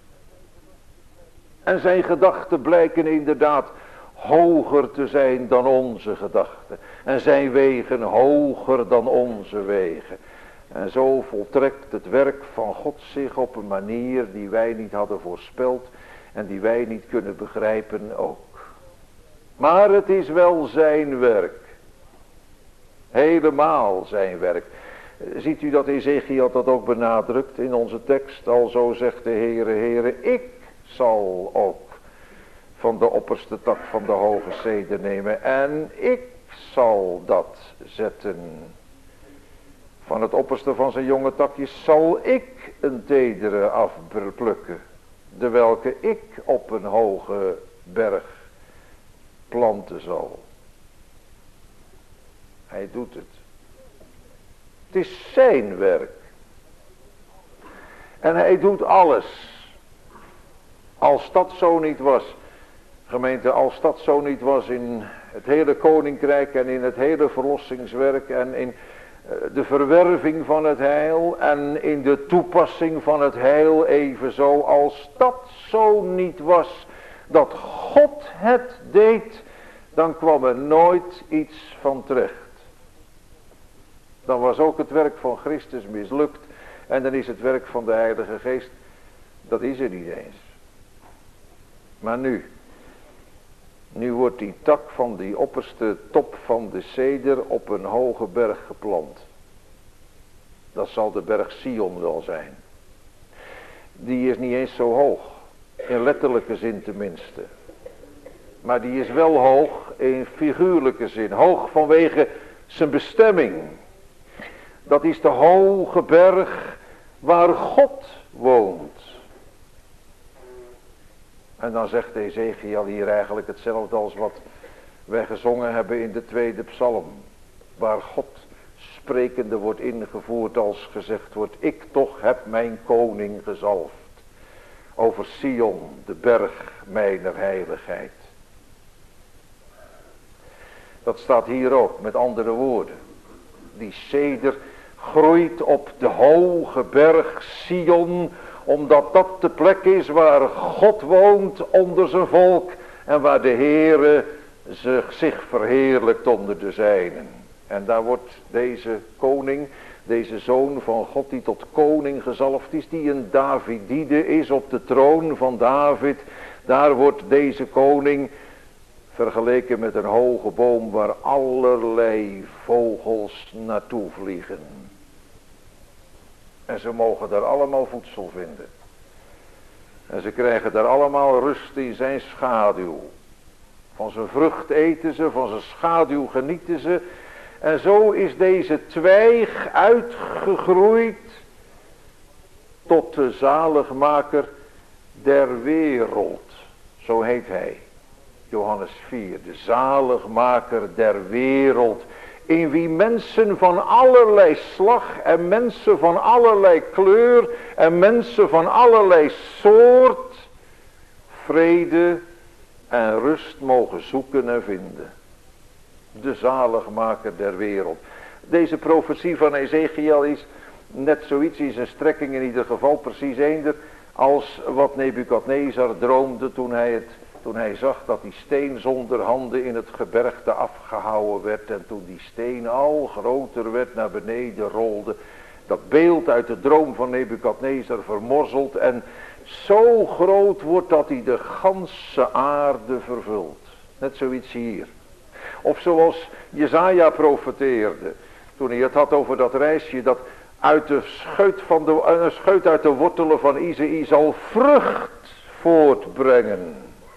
A: En zijn gedachten blijken inderdaad hoger te zijn dan onze gedachten. En zijn wegen hoger dan onze wegen. En zo voltrekt het werk van God zich op een manier die wij niet hadden voorspeld. En die wij niet kunnen begrijpen ook. Maar het is wel zijn werk. Helemaal zijn werk. Ziet u dat Ezechiel dat ook benadrukt in onze tekst? Alzo zegt de Heere, Heere, ik zal ook van de opperste tak van de hoge ceder nemen. En ik zal dat zetten Van het opperste van zijn jonge takjes zal ik een tedere afplukken, de welke ik op een hoge berg planten zal. Hij doet het. Het is zijn werk. En hij doet alles. Als dat zo niet was, gemeente, als dat zo niet was in het hele koninkrijk en in het hele verlossingswerk en in de verwerving van het heil en in de toepassing van het heil evenzo, als dat zo niet was, dat God het deed, dan kwam er nooit iets van terecht. Dan was ook het werk van Christus mislukt en dan is het werk van de Heilige Geest, dat is er niet eens. Maar nu, nu wordt die tak van die opperste top van de ceder op een hoge berg geplant. Dat zal de berg Sion wel zijn. Die is niet eens zo hoog, in letterlijke zin tenminste. Maar die is wel hoog in figuurlijke zin, hoog vanwege zijn bestemming. Dat is de hoge berg waar God woont. En dan zegt Ezekiel hier eigenlijk hetzelfde als wat wij gezongen hebben in de tweede psalm. Waar God sprekende wordt ingevoerd als gezegd wordt, ik toch heb mijn koning gezalfd. Over Sion, de berg mijner heiligheid. Dat staat hier ook met andere woorden. Die ceder groeit op de hoge berg Sion, omdat dat de plek is waar God woont onder zijn volk en waar de Heere zich, zich verheerlijkt onder de zijnen. En daar wordt deze koning, deze zoon van God die tot koning gezalfd is, die een Davidide is op de troon van David. Daar wordt deze koning vergeleken met een hoge boom waar allerlei vogels naartoe vliegen. En ze mogen daar allemaal voedsel vinden. En ze krijgen daar allemaal rust in zijn schaduw. Van zijn vrucht eten ze, van zijn schaduw genieten ze. En zo is deze twijg uitgegroeid tot de zaligmaker der wereld. Zo heet hij. Johannes vier, de zaligmaker der wereld. In wie mensen van allerlei slag en mensen van allerlei kleur en mensen van allerlei soort vrede en rust mogen zoeken en vinden. De zaligmaker der wereld. Deze profetie van Ezekiel is net zoiets, is een strekking in ieder geval precies eender als wat Nebukadnezar droomde toen hij het Toen hij zag dat die steen zonder handen in het gebergte afgehouwen werd. En toen die steen al groter werd, naar beneden rolde. Dat beeld uit de droom van Nebukadnezar vermorzelt. En zo groot wordt dat hij de ganse aarde vervult. Net zoiets hier. Of zoals Jesaja profeteerde. Toen hij het had over dat reisje dat uit de scheut, van de, uh, scheut uit de wortelen van Isaïe zal vrucht voortbrengen.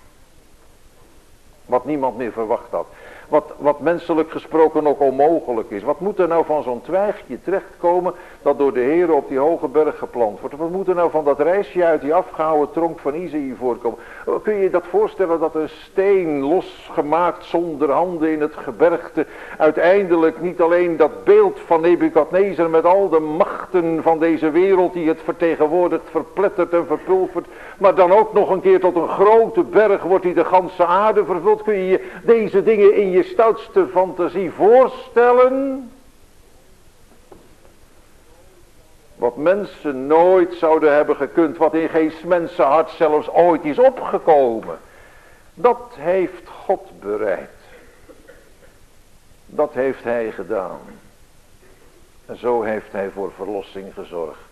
A: Wat niemand meer verwacht had. Wat, wat menselijk gesproken ook onmogelijk is. Wat moet er nou van zo'n twijgje terechtkomen dat door de Heer op die hoge berg geplant wordt? Wat moet er nou van dat reisje uit die afgehouwen tronk van Isaïe voorkomen? Kun je je dat voorstellen dat een steen losgemaakt zonder handen in het gebergte uiteindelijk niet alleen dat beeld van Nebukadnezar met al de machten van deze wereld die het vertegenwoordigt verplettert en verpulvert, maar dan ook nog een keer tot een grote berg wordt die de ganse aarde vervult? Kun je je deze dingen in je stoutste fantasie voorstellen? Wat mensen nooit zouden hebben gekund, wat in geen mensenhart zelfs ooit is opgekomen, dat heeft God bereid. Dat heeft hij gedaan. En zo heeft hij voor verlossing gezorgd.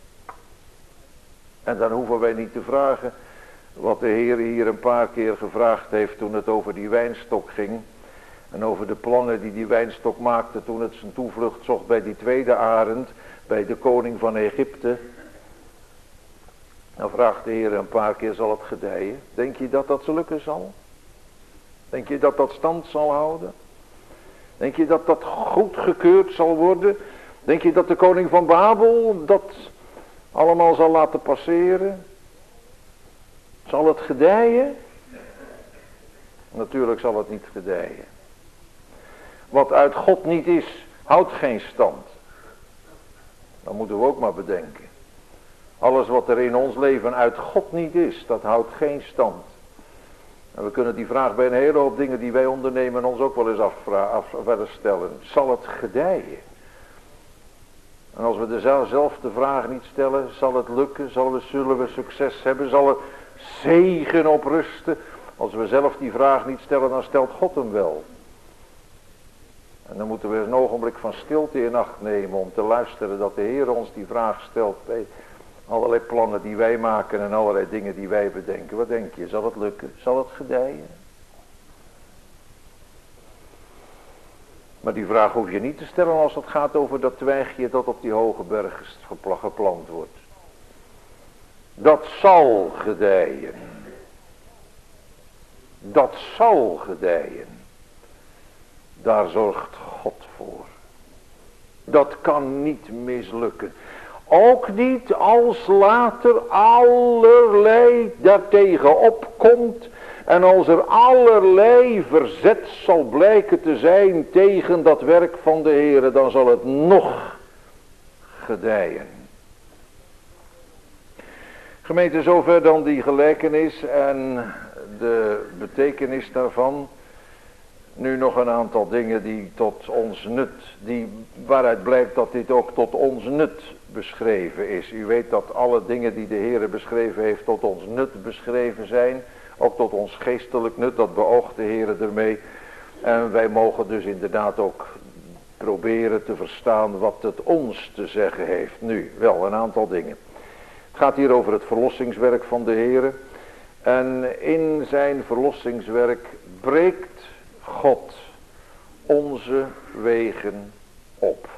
A: En dan hoeven wij niet te vragen wat de Heer hier een paar keer gevraagd heeft toen het over die wijnstok ging. En over de plannen die die wijnstok maakte toen het zijn toevlucht zocht bij die tweede arend, bij de koning van Egypte. Dan vraagt de Heer een paar keer, zal het gedijen? Denk je dat dat lukken zal? Denk je dat dat stand zal houden? Denk je dat dat goedgekeurd zal worden? Denk je dat de koning van Babel dat allemaal zal laten passeren? Zal het gedijen? Natuurlijk zal het niet gedijen. Wat uit God niet is, houdt geen stand. Dat moeten we ook maar bedenken. Alles wat er in ons leven uit God niet is, dat houdt geen stand. En we kunnen die vraag bij een hele hoop dingen die wij ondernemen ons ook wel eens afvra- af, verder stellen. Zal het gedijen? En als we dezelfde vraag niet stellen, zal het lukken? Zal we, zullen we succes hebben? Zal er zegen op rusten? Als we zelf die vraag niet stellen, dan stelt God hem wel. En dan moeten we een ogenblik van stilte in acht nemen om te luisteren dat de Heer ons die vraag stelt bij allerlei plannen die wij maken en allerlei dingen die wij bedenken. Wat denk je? Zal het lukken? Zal het gedijen? Maar die vraag hoef je niet te stellen als het gaat over dat twijgje dat op die hoge berg geplant wordt. Dat zal gedijen. Dat zal gedijen. Daar zorgt God voor. Dat kan niet mislukken. Ook niet als later allerlei daartegen opkomt. En als er allerlei verzet zal blijken te zijn tegen dat werk van de Heere, dan zal het nog gedijen. Gemeente, zover dan die gelijkenis en de betekenis daarvan. Nu nog een aantal dingen die tot ons nut, die, waaruit blijkt dat dit ook tot ons nut beschreven is. U weet dat alle dingen die de Heere beschreven heeft tot ons nut beschreven zijn. Ook tot ons geestelijk nut, dat beoogt de Heere ermee. En wij mogen dus inderdaad ook proberen te verstaan wat het ons te zeggen heeft. Nu, wel een aantal dingen. Het gaat hier over het verlossingswerk van de Heere. En in zijn verlossingswerk breekt God onze wegen op.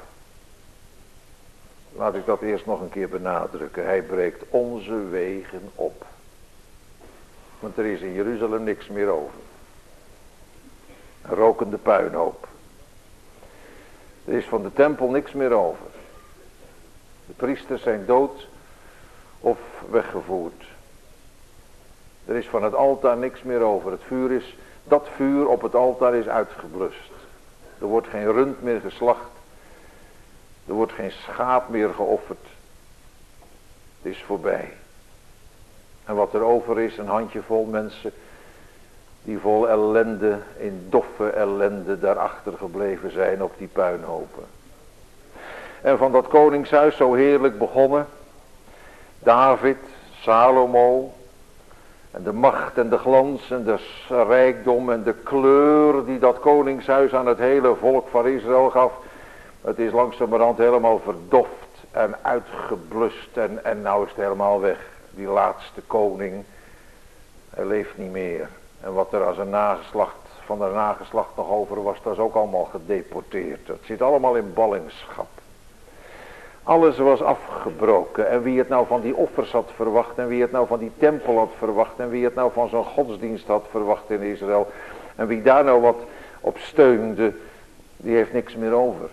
A: Laat ik dat eerst nog een keer benadrukken. Hij breekt onze wegen op. Want er is in Jeruzalem niks meer over. Een rokende puinhoop. Er is van de tempel niks meer over. De priesters zijn dood of weggevoerd. Er is van het altaar niks meer over. Het vuur is, dat vuur op het altaar is uitgeblust. Er wordt geen rund meer geslacht. Er wordt geen schaap meer geofferd. Het is voorbij. En wat er over is, een handjevol mensen die vol ellende, in doffe ellende daarachter gebleven zijn op die puinhopen. En van dat koningshuis zo heerlijk begonnen, David, Salomo, en de macht en de glans en de rijkdom en de kleur die dat koningshuis aan het hele volk van Israël gaf. Het is langzamerhand helemaal verdoft en uitgeblust en, en nou is het helemaal weg. Die laatste koning, hij leeft niet meer. En wat er als een nageslacht van de nageslacht nog over was, dat is ook allemaal gedeporteerd. Het zit allemaal in ballingschap. Alles was afgebroken. En wie het nou van die offers had verwacht, en wie het nou van die tempel had verwacht, en wie het nou van zo'n godsdienst had verwacht in Israël, en wie daar nou wat op steunde, die heeft niks meer over.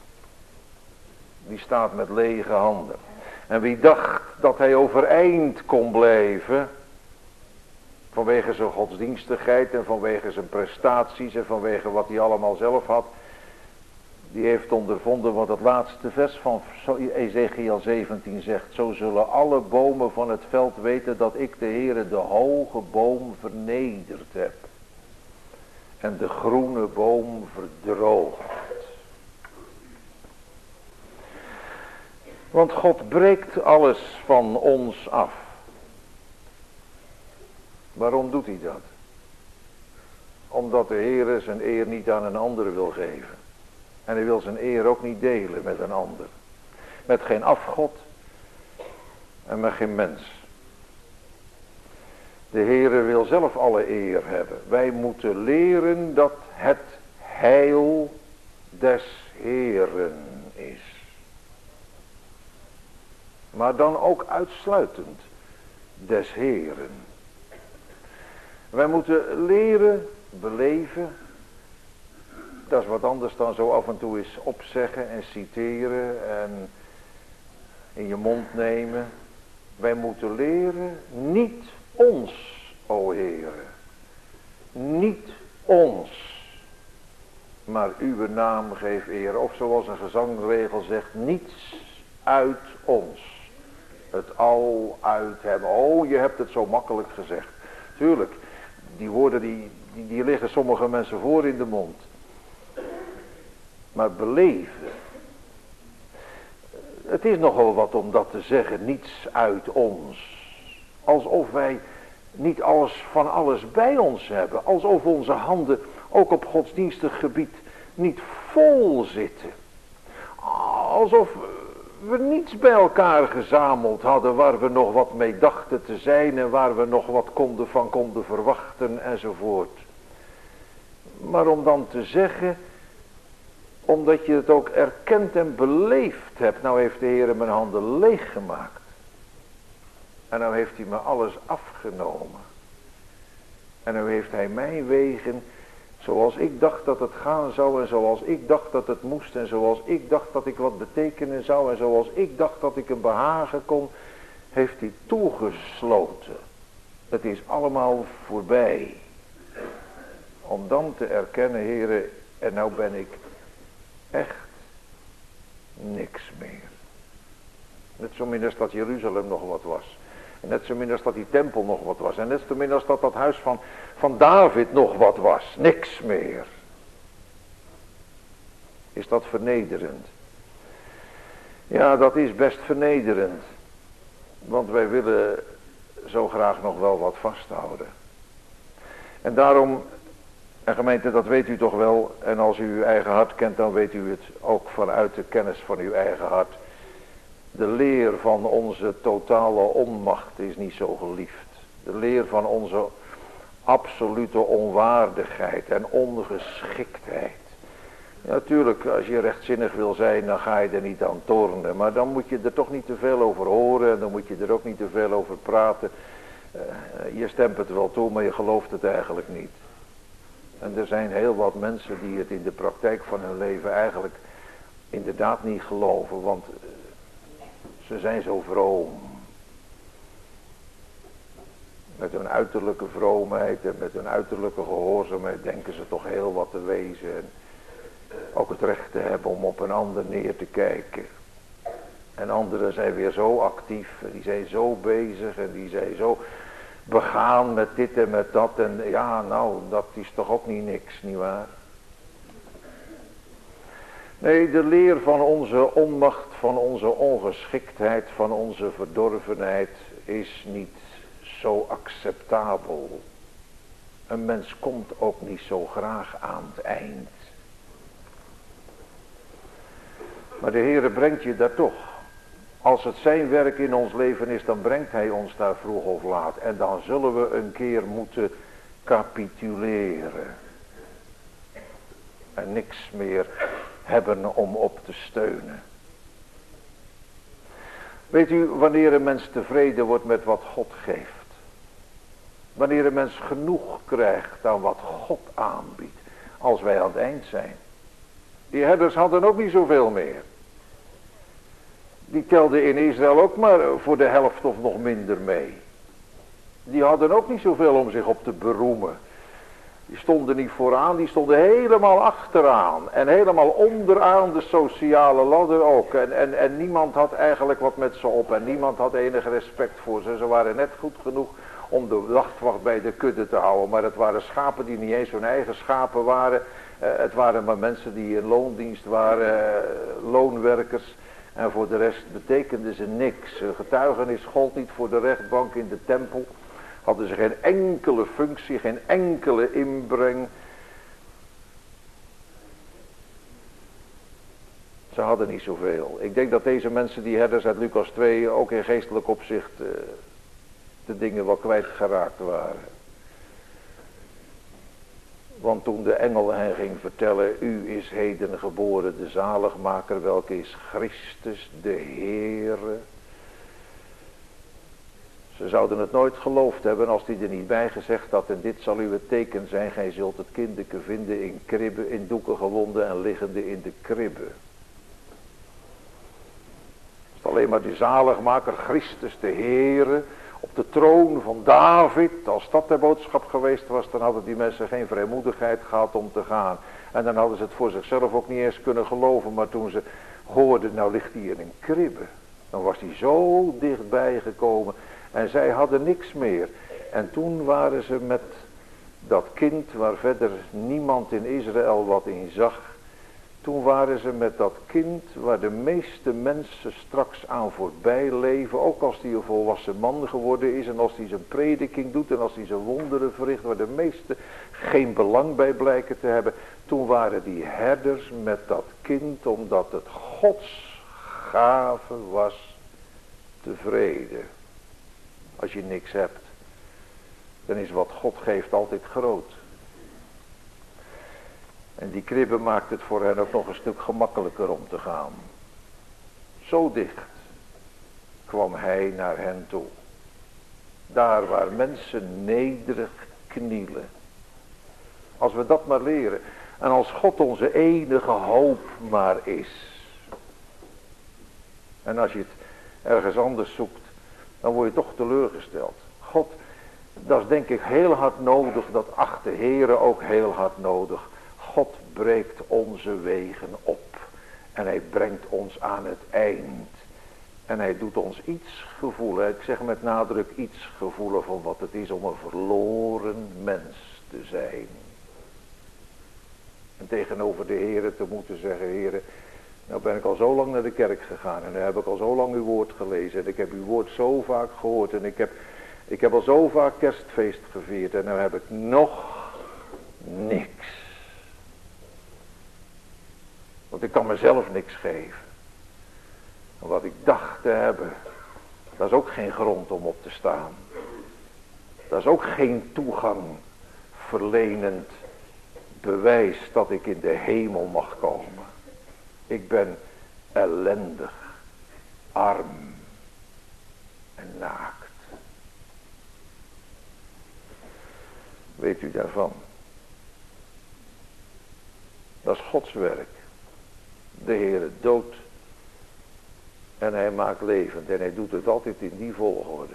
A: Die staat met lege handen. En wie dacht dat hij overeind kon blijven, vanwege zijn godsdienstigheid en vanwege zijn prestaties en vanwege wat hij allemaal zelf had, die heeft ondervonden wat het laatste vers van Ezekiel zeventien zegt. Zo zullen alle bomen van het veld weten dat ik de Heere de hoge boom vernederd heb. En de groene boom verdroogd. Want God breekt alles van ons af. Waarom doet hij dat? Omdat de Heere zijn eer niet aan een ander wil geven. En hij wil zijn eer ook niet delen met een ander. Met geen afgod en met geen mens. De Heere wil zelf alle eer hebben. Wij moeten leren dat het heil des Heeren is. Maar dan ook uitsluitend des Heeren. Wij moeten leren, beleven Dat is wat anders dan zo af en toe eens opzeggen en citeren en in je mond nemen. Wij moeten leren, niet ons, o Heere, niet ons, maar uw naam geef eer. Of zoals een gezangregel zegt, niets uit ons. Het al uit hebben. Oh, je hebt het zo makkelijk gezegd. Tuurlijk, die woorden die, die, die liggen sommige mensen voor in de mond. Maar beleven. Het is nogal wat om dat te zeggen, niets uit ons. Alsof wij niet alles van alles bij ons hebben. Alsof onze handen ook op godsdienstig gebied niet vol zitten. Alsof we niets bij elkaar gezameld hadden waar we nog wat mee dachten te zijn en waar we nog wat konden van konden verwachten enzovoort. Maar om dan te zeggen, omdat je het ook erkend en beleefd hebt, nou heeft de Heer mijn handen leeggemaakt. En nou heeft hij me alles afgenomen. En nu heeft hij mijn wegen, zoals ik dacht dat het gaan zou en zoals ik dacht dat het moest en zoals ik dacht dat ik wat betekenen zou en zoals ik dacht dat ik hem behagen kon, heeft hij toegesloten. Het is allemaal voorbij. Om dan te erkennen, Heere, en nou ben ik echt niks meer. Net zo min als dat Jeruzalem nog wat was. En net zo min als dat die tempel nog wat was. En net zo min als dat dat huis van, van David nog wat was. Niks meer. Is dat vernederend? Ja, dat is best vernederend. Want wij willen zo graag nog wel wat vasthouden. En daarom, en gemeente, dat weet u toch wel. En als u uw eigen hart kent, dan weet u het ook vanuit de kennis van uw eigen hart. De leer van onze totale onmacht is niet zo geliefd. De leer van onze absolute onwaardigheid en ongeschiktheid. Ja, natuurlijk, als je rechtzinnig wil zijn, dan ga je er niet aan tornen. Maar dan moet je er toch niet te veel over horen en dan moet je er ook niet te veel over praten. Uh, je stemt het wel toe, maar je gelooft het eigenlijk niet. En er zijn heel wat mensen die het in de praktijk van hun leven eigenlijk inderdaad niet geloven, want ze zijn zo vroom. Met hun uiterlijke vroomheid en met hun uiterlijke gehoorzaamheid denken ze toch heel wat te wezen. En ook het recht te hebben om op een ander neer te kijken. En anderen zijn weer zo actief en die zijn zo bezig en die zijn zo begaan met dit en met dat. En ja, nou, dat is toch ook niet niks, nietwaar? Nee, de leer van onze onmacht, van onze ongeschiktheid, van onze verdorvenheid is niet zo acceptabel. Een mens komt ook niet zo graag aan het eind. Maar de Heere brengt je daar toch. Als het zijn werk in ons leven is, dan brengt hij ons daar vroeg of laat. En dan zullen we een keer moeten capituleren. En niks meer hebben om op te steunen. Weet u, wanneer een mens tevreden wordt met wat God geeft. Wanneer een mens genoeg krijgt aan wat God aanbiedt. Als wij aan het eind zijn. Die herders hadden ook niet zoveel meer. Die telden in Israël ook maar voor de helft of nog minder mee. Die hadden ook niet zoveel om zich op te beroemen. Die stonden niet vooraan, die stonden helemaal achteraan. En helemaal onderaan de sociale ladder ook. En, en, en niemand had eigenlijk wat met ze op. En niemand had enig respect voor ze. Ze waren net goed genoeg om de wachtwacht bij de kudde te houden. Maar het waren schapen die niet eens hun eigen schapen waren. Uh, het waren maar mensen die in loondienst waren. Uh, loonwerkers. En voor de rest betekenden ze niks. Een getuigenis gold niet voor de rechtbank in de tempel. Hadden ze geen enkele functie, geen enkele inbreng. Ze hadden niet zoveel. Ik denk dat deze mensen, die herders uit Lucas twee, ook in geestelijk opzicht uh, de dingen wel kwijtgeraakt waren. Want toen de engel hen ging vertellen, u is heden geboren de zaligmaker, welke is Christus de Heere. Ze zouden het nooit geloofd hebben als hij er niet bij gezegd had, en dit zal uw teken zijn, gij zult het kindeke vinden in kribben, in doeken gewonden en liggende in de kribben. Als het alleen maar die zaligmaker Christus de Heere op de troon van David, als dat de boodschap geweest was, dan hadden die mensen geen vrijmoedigheid gehad om te gaan. En dan hadden ze het voor zichzelf ook niet eens kunnen geloven, maar toen ze hoorden, nou ligt hij in een kribbe, dan was hij zo dichtbij gekomen. En zij hadden niks meer. En toen waren ze met dat kind waar verder niemand in Israël wat in zag. Toen waren ze met dat kind waar de meeste mensen straks aan voorbij leven. Ook als hij een volwassen man geworden is en als hij zijn prediking doet en als hij zijn wonderen verricht. Waar de meesten geen belang bij blijken te hebben. Toen waren die herders met dat kind, omdat het Gods gave was, tevreden. Als je niks hebt, dan is wat God geeft altijd groot. En die kribbe maakt het voor hen ook nog een stuk gemakkelijker om te gaan. Zo dicht kwam hij naar hen toe. Daar waar mensen nederig knielen. Als we dat maar leren. En als God onze enige hoop maar is. En als je het ergens anders zoekt, dan word je toch teleurgesteld. God, dat is denk ik heel hard nodig, dat acht de Heere ook heel hard nodig. God breekt onze wegen op. En hij brengt ons aan het eind. En hij doet ons iets gevoelen, ik zeg met nadruk iets gevoelen van wat het is om een verloren mens te zijn. En tegenover de Heere te moeten zeggen, Heere, nou ben ik al zo lang naar de kerk gegaan en nu heb ik al zo lang uw woord gelezen en ik heb uw woord zo vaak gehoord en ik heb, ik heb al zo vaak kerstfeest gevierd en nu heb ik nog niks. Want ik kan mezelf niks geven. En wat ik dacht te hebben, dat is ook geen grond om op te staan. Dat is ook geen toegang verlenend bewijs dat ik in de hemel mag komen. Ik ben ellendig, arm en naakt. Weet u daarvan? Dat is Gods werk. De Heere doodt en hij maakt levend en hij doet het altijd in die volgorde.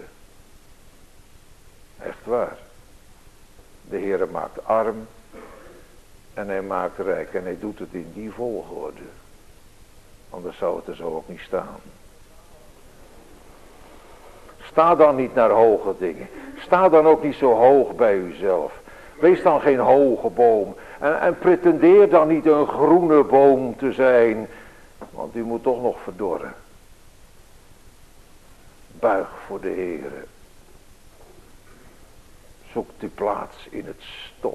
A: Echt waar. De Heere maakt arm en hij maakt rijk en hij doet het in die volgorde. Anders zou het er zo ook niet staan. Sta dan niet naar hoge dingen. Sta dan ook niet zo hoog bij uzelf. Wees dan geen hoge boom. En, en pretendeer dan niet een groene boom te zijn. Want u moet toch nog verdorren. Buig voor de Heere. Zoek die plaats in het stof.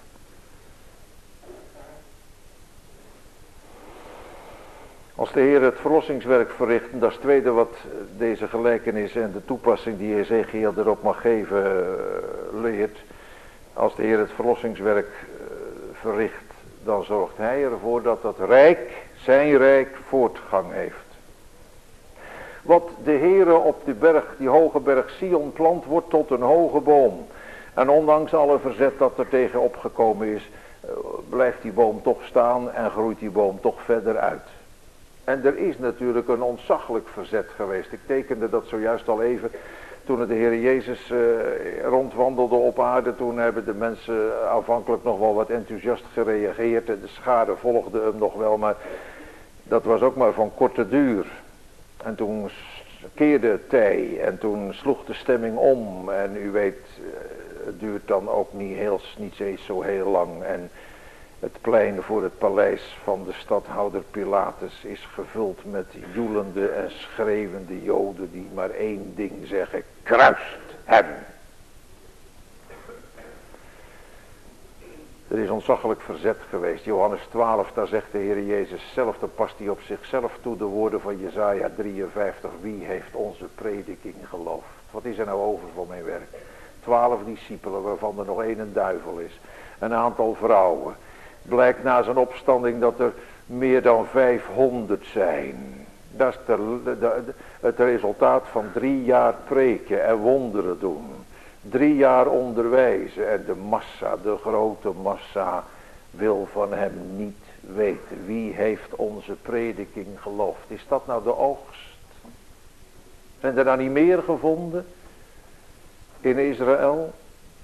A: Als de Heer het verlossingswerk verricht, en dat is het tweede wat deze gelijkenis en de toepassing die Ezekiel erop mag geven uh, leert. Als de Heer het verlossingswerk uh, verricht, dan zorgt hij ervoor dat dat rijk, zijn rijk, voortgang heeft. Wat de Heere op de berg, die hoge berg Sion plant, wordt tot een hoge boom. En ondanks alle verzet dat er tegen opgekomen is, uh, blijft die boom toch staan en groeit die boom toch verder uit. En er is natuurlijk een ontzaglijk verzet geweest. Ik tekende dat zojuist al even. Toen de Heer Jezus uh, rondwandelde op aarde. Toen hebben de mensen aanvankelijk nog wel wat enthousiast gereageerd. En de schade volgde hem nog wel. Maar dat was ook maar van korte duur. En toen keerde het tij. En toen sloeg de stemming om. En u weet, uh, het duurt dan ook niet, heel, niet eens zo heel lang. En het plein voor het paleis van de stadhouder Pilatus is gevuld met joelende en schreeuwende Joden die maar één ding zeggen: kruist hem. Er is ontzaglijk verzet geweest. Johannes twaalf, daar zegt de Heer Jezus zelf, dan past hij op zichzelf toe de woorden van Jesaja drieënvijftig. Wie heeft onze prediking geloofd? Wat is er nou over voor mijn werk? Twaalf discipelen waarvan er nog één een duivel is. Een aantal vrouwen. Blijkt na zijn opstanding dat er meer dan vijfhonderd zijn Dat is de, de, de, het resultaat van drie jaar preken en wonderen doen. Drie jaar onderwijzen en de massa, de grote massa, wil van hem niet weten. Wie heeft onze prediking geloofd? Is dat nou de oogst? Zijn er nou niet meer gevonden in Israël?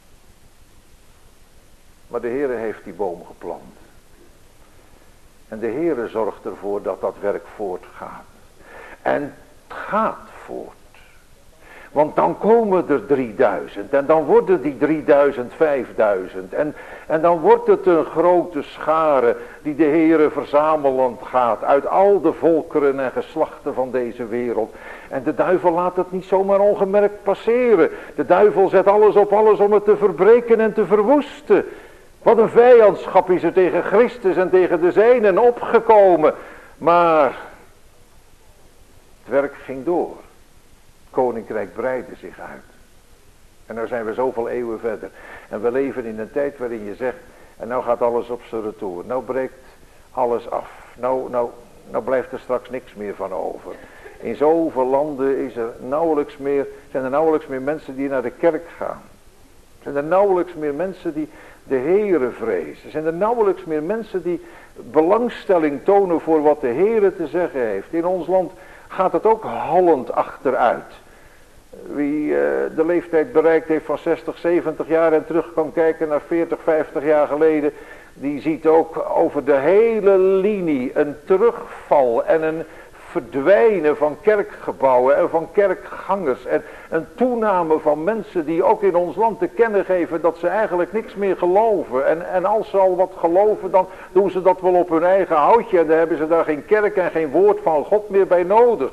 A: Maar de Heere heeft die boom geplant. En de Heere zorgt ervoor dat dat werk voortgaat. En het gaat voort. Want dan komen er drieduizend. En dan worden die drieduizend vijfduizend. En, en dan wordt het een grote schare die de Heere verzamelend gaat. Uit al de volkeren en geslachten van deze wereld. En de duivel laat het niet zomaar ongemerkt passeren. De duivel zet alles op alles om het te verbreken en te verwoesten. Wat een vijandschap is er tegen Christus en tegen de zijnen opgekomen. Maar het werk ging door. Het koninkrijk breidde zich uit. En nu zijn we zoveel eeuwen verder. En we leven in een tijd waarin je zegt, en nou gaat alles op zijn retour. Nou breekt alles af. Nou, nou, nou blijft er straks niks meer van over. In zoveel landen is er nauwelijks meer, zijn er nauwelijks meer mensen die naar de kerk gaan. Zijn er nauwelijks meer mensen die de Heere vrezen. Zijn er nauwelijks meer mensen die belangstelling tonen voor wat de Heere te zeggen heeft. In ons land gaat het ook hallend achteruit. Wie uh, de leeftijd bereikt heeft van zestig, zeventig jaar en terug kan kijken naar veertig, vijftig jaar geleden. Die ziet ook over de hele linie een terugval en een verdwijnen van kerkgebouwen en van kerkgangers. En een toename van mensen die ook in ons land te kennen geven dat ze eigenlijk niks meer geloven. En, en als ze al wat geloven, dan doen ze dat wel op hun eigen houtje. En dan hebben ze daar geen kerk en geen woord van God meer bij nodig.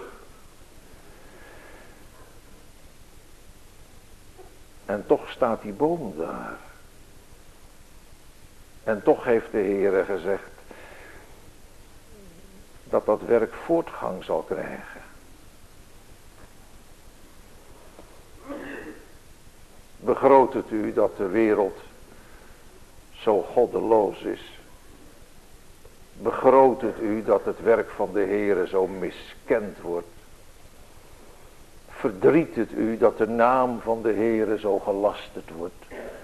A: En toch staat die boom daar. En toch heeft de Heere gezegd dat dat werk voortgang zal krijgen. Begroot het u dat de wereld zo goddeloos is? Begroot het u dat het werk van de Heere zo miskend wordt? Verdriet het u dat de naam van de Heere zo gelasterd wordt?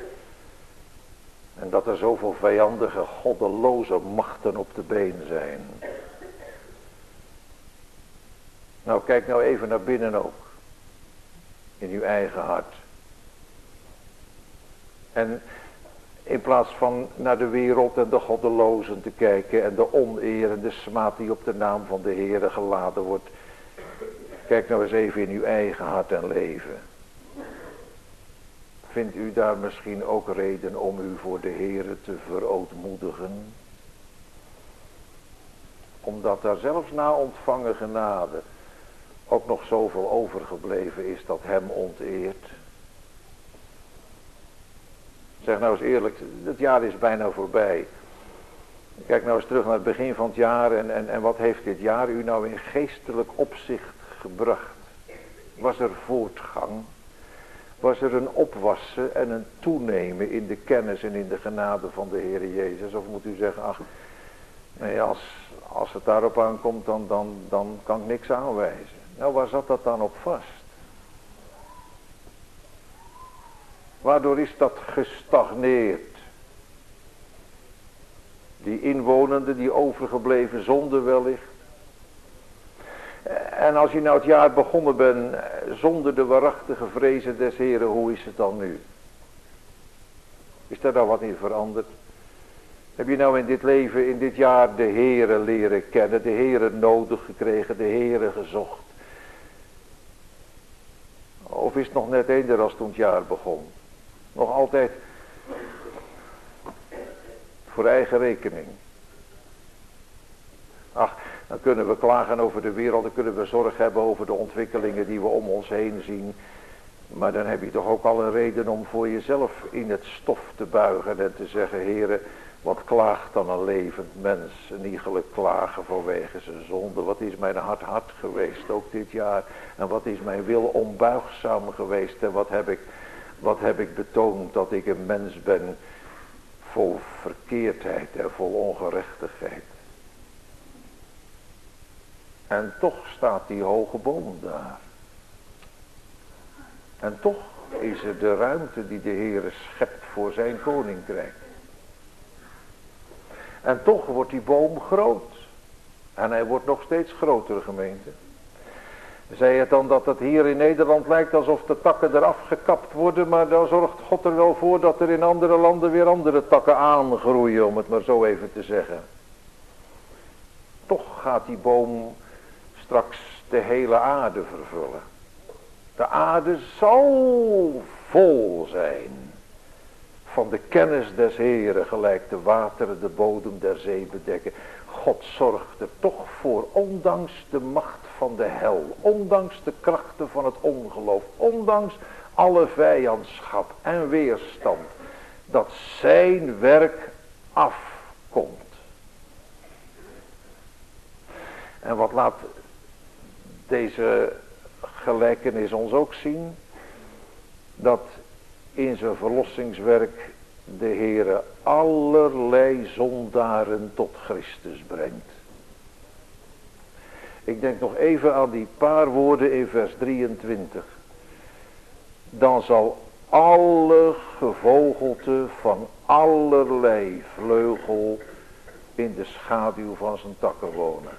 A: En dat er zoveel vijandige, goddeloze machten op de been zijn? Nou, kijk nou even naar binnen ook. In uw eigen hart. En in plaats van naar de wereld en de goddelozen te kijken en de oneer en de smaad die op de naam van de Heere geladen wordt. Kijk nou eens even in uw eigen hart en leven. Vindt u daar misschien ook reden om u voor de Heere te verootmoedigen? Omdat daar zelfs na ontvangen genade ook nog zoveel overgebleven is dat hem onteert. Zeg nou eens eerlijk, het jaar is bijna voorbij. Kijk nou eens terug naar het begin van het jaar en, en, en wat heeft dit jaar u nou in geestelijk opzicht gebracht? Was er voortgang? Was er een opwassen en een toenemen in de kennis en in de genade van de Heere Jezus? Of moet u zeggen, ach, nee, als, als het daarop aankomt, dan, dan, dan kan ik niks aanwijzen. Nou, waar zat dat dan op vast? Waardoor is dat gestagneerd? Die inwonenden, die overgebleven zonde wellicht. En als je nou het jaar begonnen bent zonder de waarachtige vrezen des Heren, hoe is het dan nu? Is daar nou wat in veranderd? Heb je nou in dit leven, in dit jaar de Heere leren kennen, de Heere nodig gekregen, de Heere gezocht? Of is het nog net eender als toen het jaar begon? Nog altijd voor eigen rekening. Ach, dan kunnen we klagen over de wereld, dan kunnen we zorg hebben over de ontwikkelingen die we om ons heen zien. Maar dan heb je toch ook al een reden om voor jezelf in het stof te buigen en te zeggen, Heere, wat klaagt dan een levend mens, een iegelijk klagen vanwege zijn zonde. Wat is mijn hart hard geweest, ook dit jaar. En wat is mijn wil onbuigzaam geweest. En wat heb ik, wat heb ik betoond dat ik een mens ben vol verkeerdheid en vol ongerechtigheid. En toch staat die hoge boom daar. En toch is er de ruimte die de Heere schept voor zijn koninkrijk. En toch wordt die boom groot. En hij wordt nog steeds groter, gemeente. Zei het dan dat het hier in Nederland lijkt alsof de takken eraf gekapt worden, maar dan zorgt God er wel voor dat er in andere landen weer andere takken aangroeien, om het maar zo even te zeggen. Toch gaat die boom straks de hele aarde vervullen. De aarde zal vol zijn van de kennis des Heeren, gelijk de wateren de bodem der zee bedekken. God zorgt er toch voor, ondanks de macht van de hel, ondanks de krachten van het ongeloof, ondanks alle vijandschap en weerstand, dat zijn werk afkomt. En wat laat deze gelijkenis ons ook zien? Dat in zijn verlossingswerk de Heere allerlei zondaren tot Christus brengt. Ik denk nog even aan die paar woorden in vers drieëntwintig. Dan zal alle gevogelte van allerlei vleugel in de schaduw van zijn takken wonen.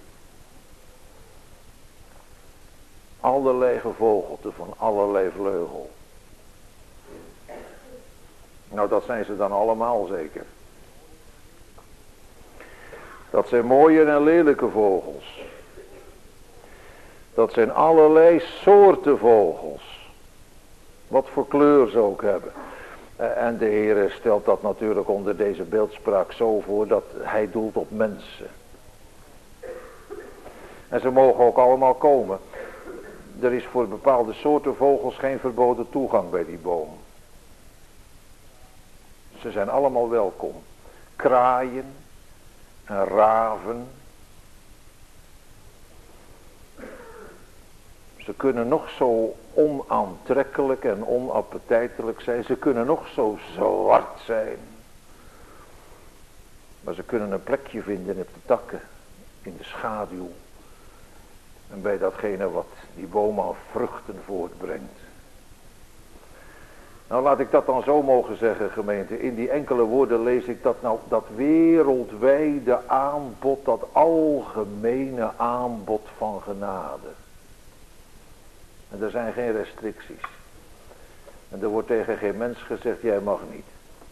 A: Allerlei gevogelte van allerlei vleugel. Nou, dat zijn ze dan allemaal zeker. Dat zijn mooie en lelijke vogels. Dat zijn allerlei soorten vogels. Wat voor kleur ze ook hebben. En de Heer stelt dat natuurlijk onder deze beeldspraak zo voor dat hij doelt op mensen. En ze mogen ook allemaal komen. Er is voor bepaalde soorten vogels geen verboden toegang bij die boom. Ze zijn allemaal welkom. Kraaien en raven. Ze kunnen nog zo onaantrekkelijk en onappetijtelijk zijn. Ze kunnen nog zo zwart zijn. Maar ze kunnen een plekje vinden op de takken. In de schaduw. En bij datgene wat die boom aan vruchten voortbrengt. Nou, laat ik dat dan zo mogen zeggen, gemeente. In die enkele woorden lees ik dat nou, dat wereldwijde aanbod, dat algemene aanbod van genade. En er zijn geen restricties. En er wordt tegen geen mens gezegd, jij mag niet.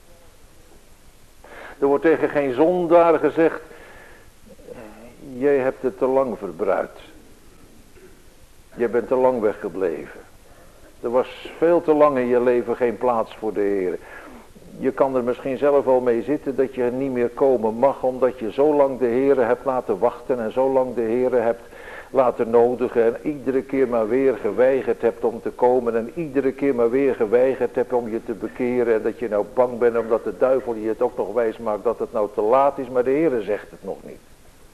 A: Er wordt tegen geen zondaar gezegd, jij hebt het te lang verbruikt. Je bent te lang weggebleven. Er was veel te lang in je leven geen plaats voor de Heer. Je kan er misschien zelf wel mee zitten dat je niet meer komen mag, omdat je zo lang de Heer hebt laten wachten en zo lang de Heer hebt laten nodigen en iedere keer maar weer geweigerd hebt om te komen en iedere keer maar weer geweigerd hebt om je te bekeren en dat je nou bang bent omdat de duivel je het ook nog wijs maakt dat het nou te laat is, maar de Heer zegt het nog niet.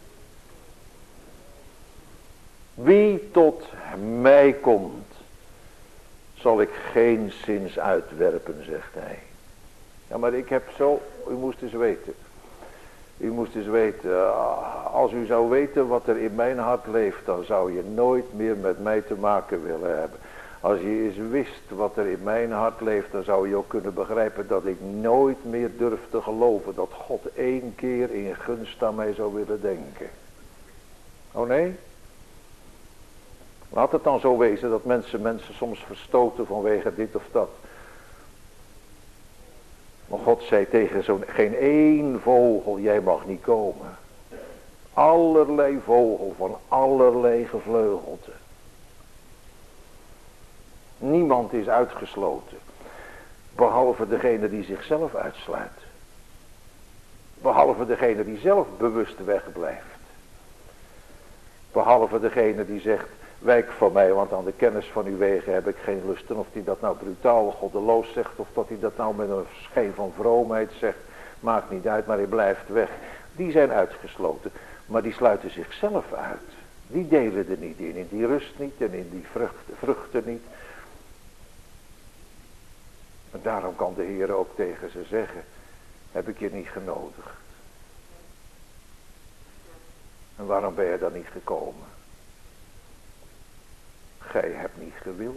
A: Wie tot mij komt, zal ik geen zins uitwerpen, zegt hij. Ja, maar ik heb zo, u moest eens weten. U moest eens weten, als u zou weten wat er in mijn hart leeft, dan zou je nooit meer met mij te maken willen hebben. Als je eens wist wat er in mijn hart leeft, dan zou je ook kunnen begrijpen dat ik nooit meer durf te geloven dat God één keer in gunst aan mij zou willen denken. Oh nee? Laat het dan zo wezen dat mensen mensen soms verstoten vanwege dit of dat. Maar God zei tegen zo'n geen één vogel, jij mag niet komen. Allerlei vogel van allerlei gevleugelte. Niemand is uitgesloten. Behalve degene die zichzelf uitsluit. Behalve degene die zelf bewust wegblijft. Behalve degene die zegt, wijk van mij, want aan de kennis van uw wegen heb ik geen lust. En of hij dat nou brutaal goddeloos zegt, of dat hij dat nou met een schijn van vroomheid zegt, maakt niet uit, maar hij blijft weg. Die zijn uitgesloten, maar die sluiten zichzelf uit. Die delen er niet in, in die rust niet en in die vruchten, vruchten niet. En daarom kan de Heer ook tegen ze zeggen, heb ik je niet genodigd? En waarom ben je dan niet gekomen? gij hebt niet gewild.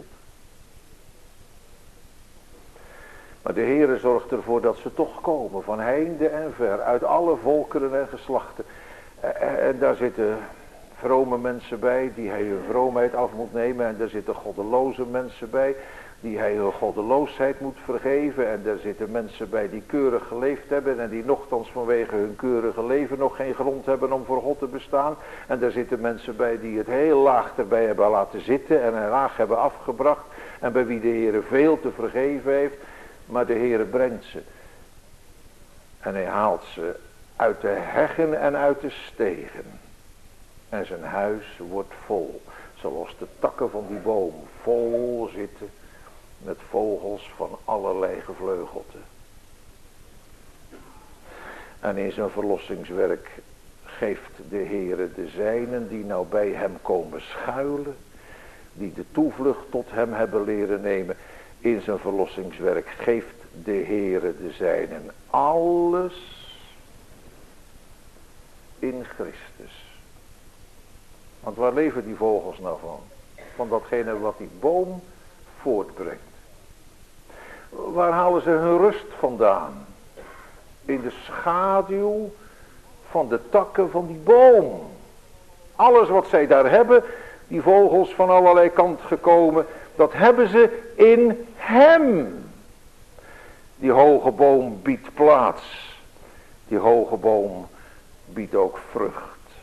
A: Maar de Heere zorgt ervoor dat ze toch komen, van heinde en ver, uit alle volkeren en geslachten. En daar zitten vrome mensen bij, die hij hun vroomheid af moet nemen. En daar zitten goddeloze mensen bij, die hij hun goddeloosheid moet vergeven. En daar zitten mensen bij die keurig geleefd hebben en die nochtans vanwege hun keurige leven nog geen grond hebben om voor God te bestaan. En daar zitten mensen bij die het heel laag erbij hebben laten zitten en een laag hebben afgebracht. En bij wie de Heere veel te vergeven heeft. Maar de Heere brengt ze. En hij haalt ze uit de heggen en uit de stegen. En zijn huis wordt vol. Zoals de takken van die boom vol zitten met vogels van allerlei gevleugelte. En in zijn verlossingswerk geeft de Heere de zijnen die nou bij hem komen schuilen. Die de toevlucht tot hem hebben leren nemen. In zijn verlossingswerk geeft de Heere de zijnen alles in Christus. Want waar leven die vogels nou van? Van datgene wat die boom voortbrengt. Waar halen ze hun rust vandaan? In de schaduw van de takken van die boom. Alles wat zij daar hebben, die vogels van allerlei kant gekomen, dat hebben ze in hem. Die hoge boom biedt plaats. Die hoge boom biedt ook vrucht.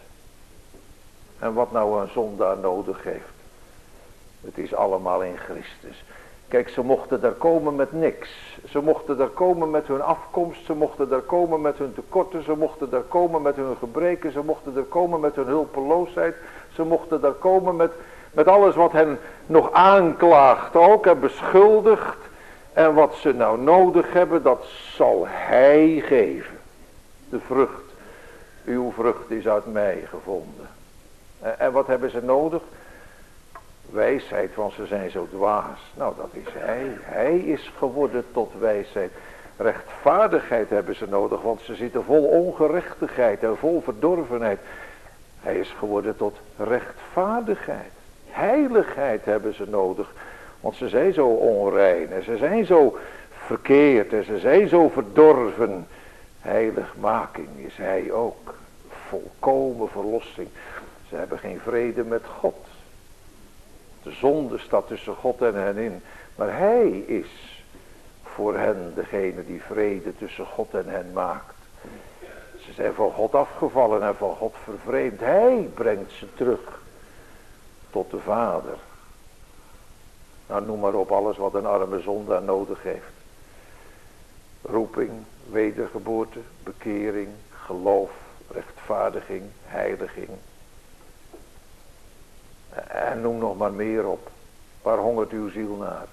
A: En wat nou een zondaar nodig heeft. Het is allemaal in Christus. Kijk, ze mochten daar komen met niks. Ze mochten daar komen met hun afkomst. Ze mochten daar komen met hun tekorten. Ze mochten daar komen met hun gebreken. Ze mochten daar komen met hun hulpeloosheid. Ze mochten daar komen met, met alles wat hen nog aanklaagt ook en beschuldigt. En wat ze nou nodig hebben, dat zal hij geven. De vrucht. Uw vrucht is uit mij gevonden. En, en wat hebben ze nodig? Wijsheid, want ze zijn zo dwaas. Nou, dat is hij. Hij is geworden tot wijsheid. Rechtvaardigheid hebben ze nodig, want ze zitten vol ongerechtigheid en vol verdorvenheid. Hij is geworden tot rechtvaardigheid. Heiligheid hebben ze nodig, want ze zijn zo onrein en ze zijn zo verkeerd en ze zijn zo verdorven. Heiligmaking is hij ook. Volkomen verlossing. Ze hebben geen vrede met God. De zonde staat tussen God en hen in. Maar hij is voor hen degene die vrede tussen God en hen maakt. Ze zijn van God afgevallen en van God vervreemd. Hij brengt ze terug tot de Vader. Nou, noem maar op alles wat een arme zondaar nodig heeft. Roeping, wedergeboorte, bekering, geloof, rechtvaardiging, heiliging. En noem nog maar meer op. Waar hongert uw ziel naar?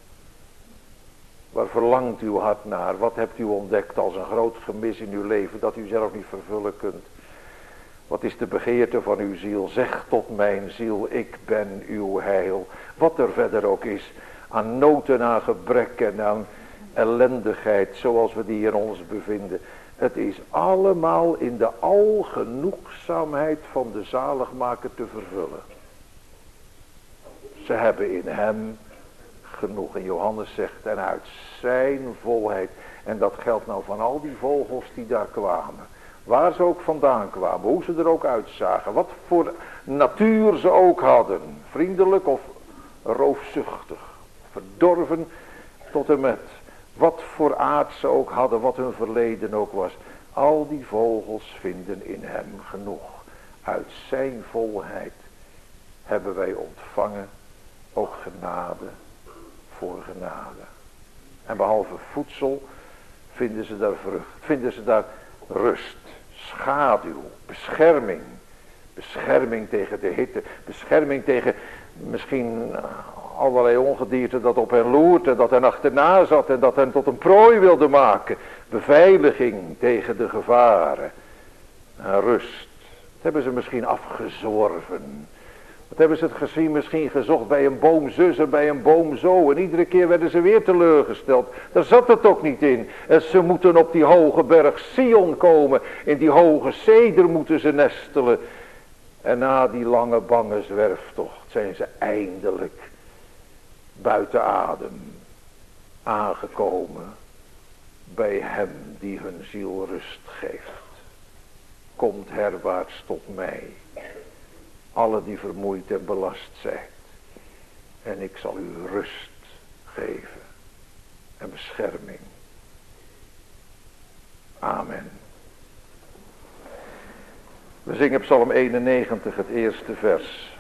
A: Waar verlangt uw hart naar? Wat hebt u ontdekt als een groot gemis in uw leven dat u zelf niet vervullen kunt? Wat is de begeerte van uw ziel? Zeg tot mijn ziel, ik ben uw heil. Wat er verder ook is, aan nood en aan gebrek en aan ellendigheid, zoals we die in ons bevinden. Het is allemaal in de algenoegzaamheid van de zaligmaker te vervullen. Ze hebben in hem genoeg. En Johannes zegt, en uit zijn volheid. En dat geldt nou van al die vogels die daar kwamen. Waar ze ook vandaan kwamen, hoe ze er ook uitzagen. Wat voor natuur ze ook hadden. Vriendelijk of roofzuchtig. Verdorven tot en met. Wat voor aard ze ook hadden, wat hun verleden ook was. Al die vogels vinden in hem genoeg. Uit zijn volheid hebben wij ontvangen ook genade voor genade. En behalve voedsel vinden ze daar vrucht, vinden ze daar rust, schaduw, bescherming. Bescherming tegen de hitte, bescherming tegen misschien allerlei ongedierte dat op hen loert en dat hen achterna zat en dat hen tot een prooi wilde maken. Beveiliging tegen de gevaren. En rust. Dat hebben ze misschien afgezworven. Wat hebben ze het gezien? Misschien gezocht bij een boom zus en bij een boom zo. En iedere keer werden ze weer teleurgesteld. Daar zat het ook niet in. En ze moeten op die hoge berg Sion komen. In die hoge ceder moeten ze nestelen. En na die lange bange zwerftocht zijn ze eindelijk buiten adem aangekomen bij hem die hun ziel rust geeft. Komt herwaarts tot mij, alle die vermoeid en belast zijn, en ik zal u rust geven en bescherming. Amen. We zingen Psalm eenennegentig, het eerste vers.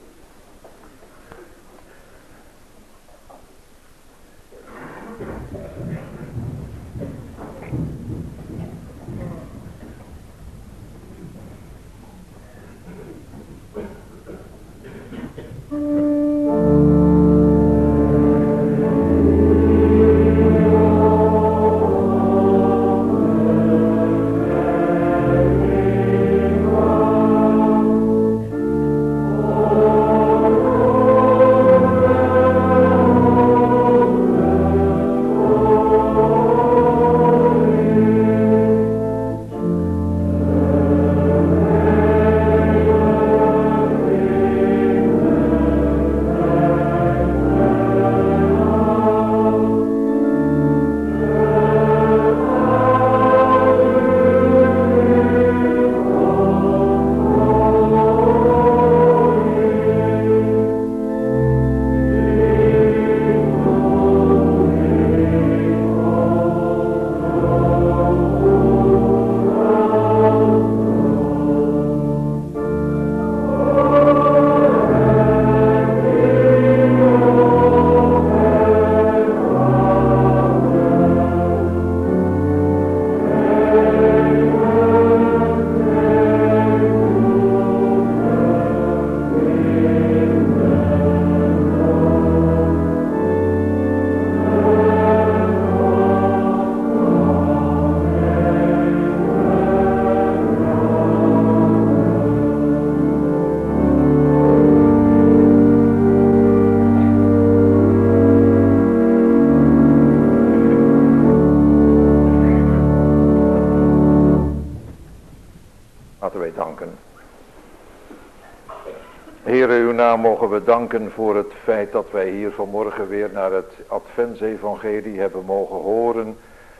A: Mogen we danken voor het feit dat wij hier vanmorgen weer naar het Adventsevangelie hebben mogen horen.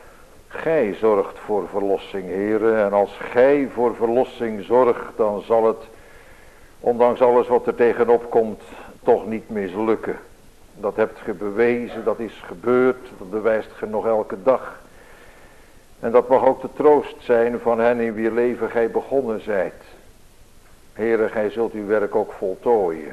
A: Gij zorgt voor verlossing, Heere, en als gij voor verlossing zorgt, dan zal het, ondanks alles wat er tegenop komt, toch niet mislukken. Dat hebt ge bewezen, dat is gebeurd, dat bewijst ge nog elke dag. En dat mag ook de troost zijn van hen in wier leven gij begonnen zijt. Heere, gij zult uw werk ook voltooien.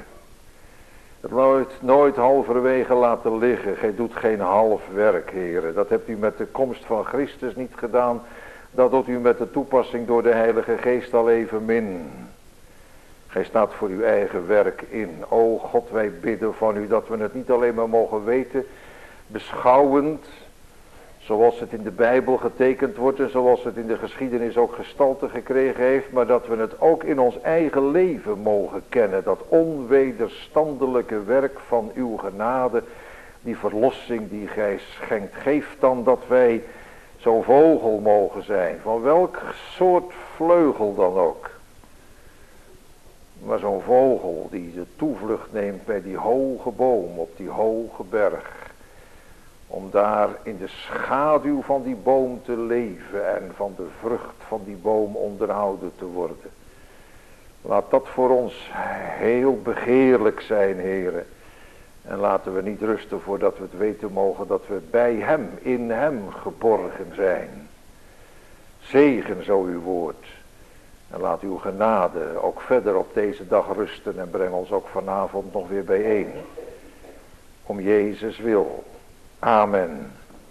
A: Het nooit, nooit halverwege laten liggen. Gij doet geen half werk, Heere. Dat hebt u met de komst van Christus niet gedaan. Dat doet u met de toepassing door de Heilige Geest al evenmin. Gij staat voor uw eigen werk in. O God, wij bidden van u dat we het niet alleen maar mogen weten, beschouwend, zoals het in de Bijbel getekend wordt en zoals het in de geschiedenis ook gestalte gekregen heeft, maar dat we het ook in ons eigen leven mogen kennen. Dat onwederstandelijke werk van uw genade, die verlossing die gij schenkt. Geef dan dat wij zo'n vogel mogen zijn, van welk soort vleugel dan ook. Maar zo'n vogel die de toevlucht neemt bij die hoge boom op die hoge berg. Om daar in de schaduw van die boom te leven en van de vrucht van die boom onderhouden te worden. Laat dat voor ons heel begeerlijk zijn, Heere. En laten we niet rusten voordat we het weten mogen dat we bij hem, in hem geborgen zijn. Zegen zo uw woord. En laat uw genade ook verder op deze dag rusten en breng ons ook vanavond nog weer bijeen. Om Jezus wil. Amen.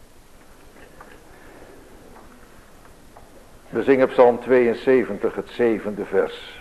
A: We zingen Psalm tweeënzeventig, het zevende vers.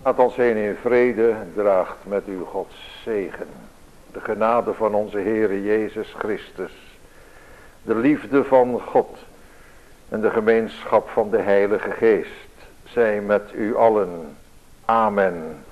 A: Gaat ons heen in vrede, draagt met u Gods zegen. De genade van onze Heere Jezus Christus, de liefde van God en de gemeenschap van de Heilige Geest zij met u allen. Amen.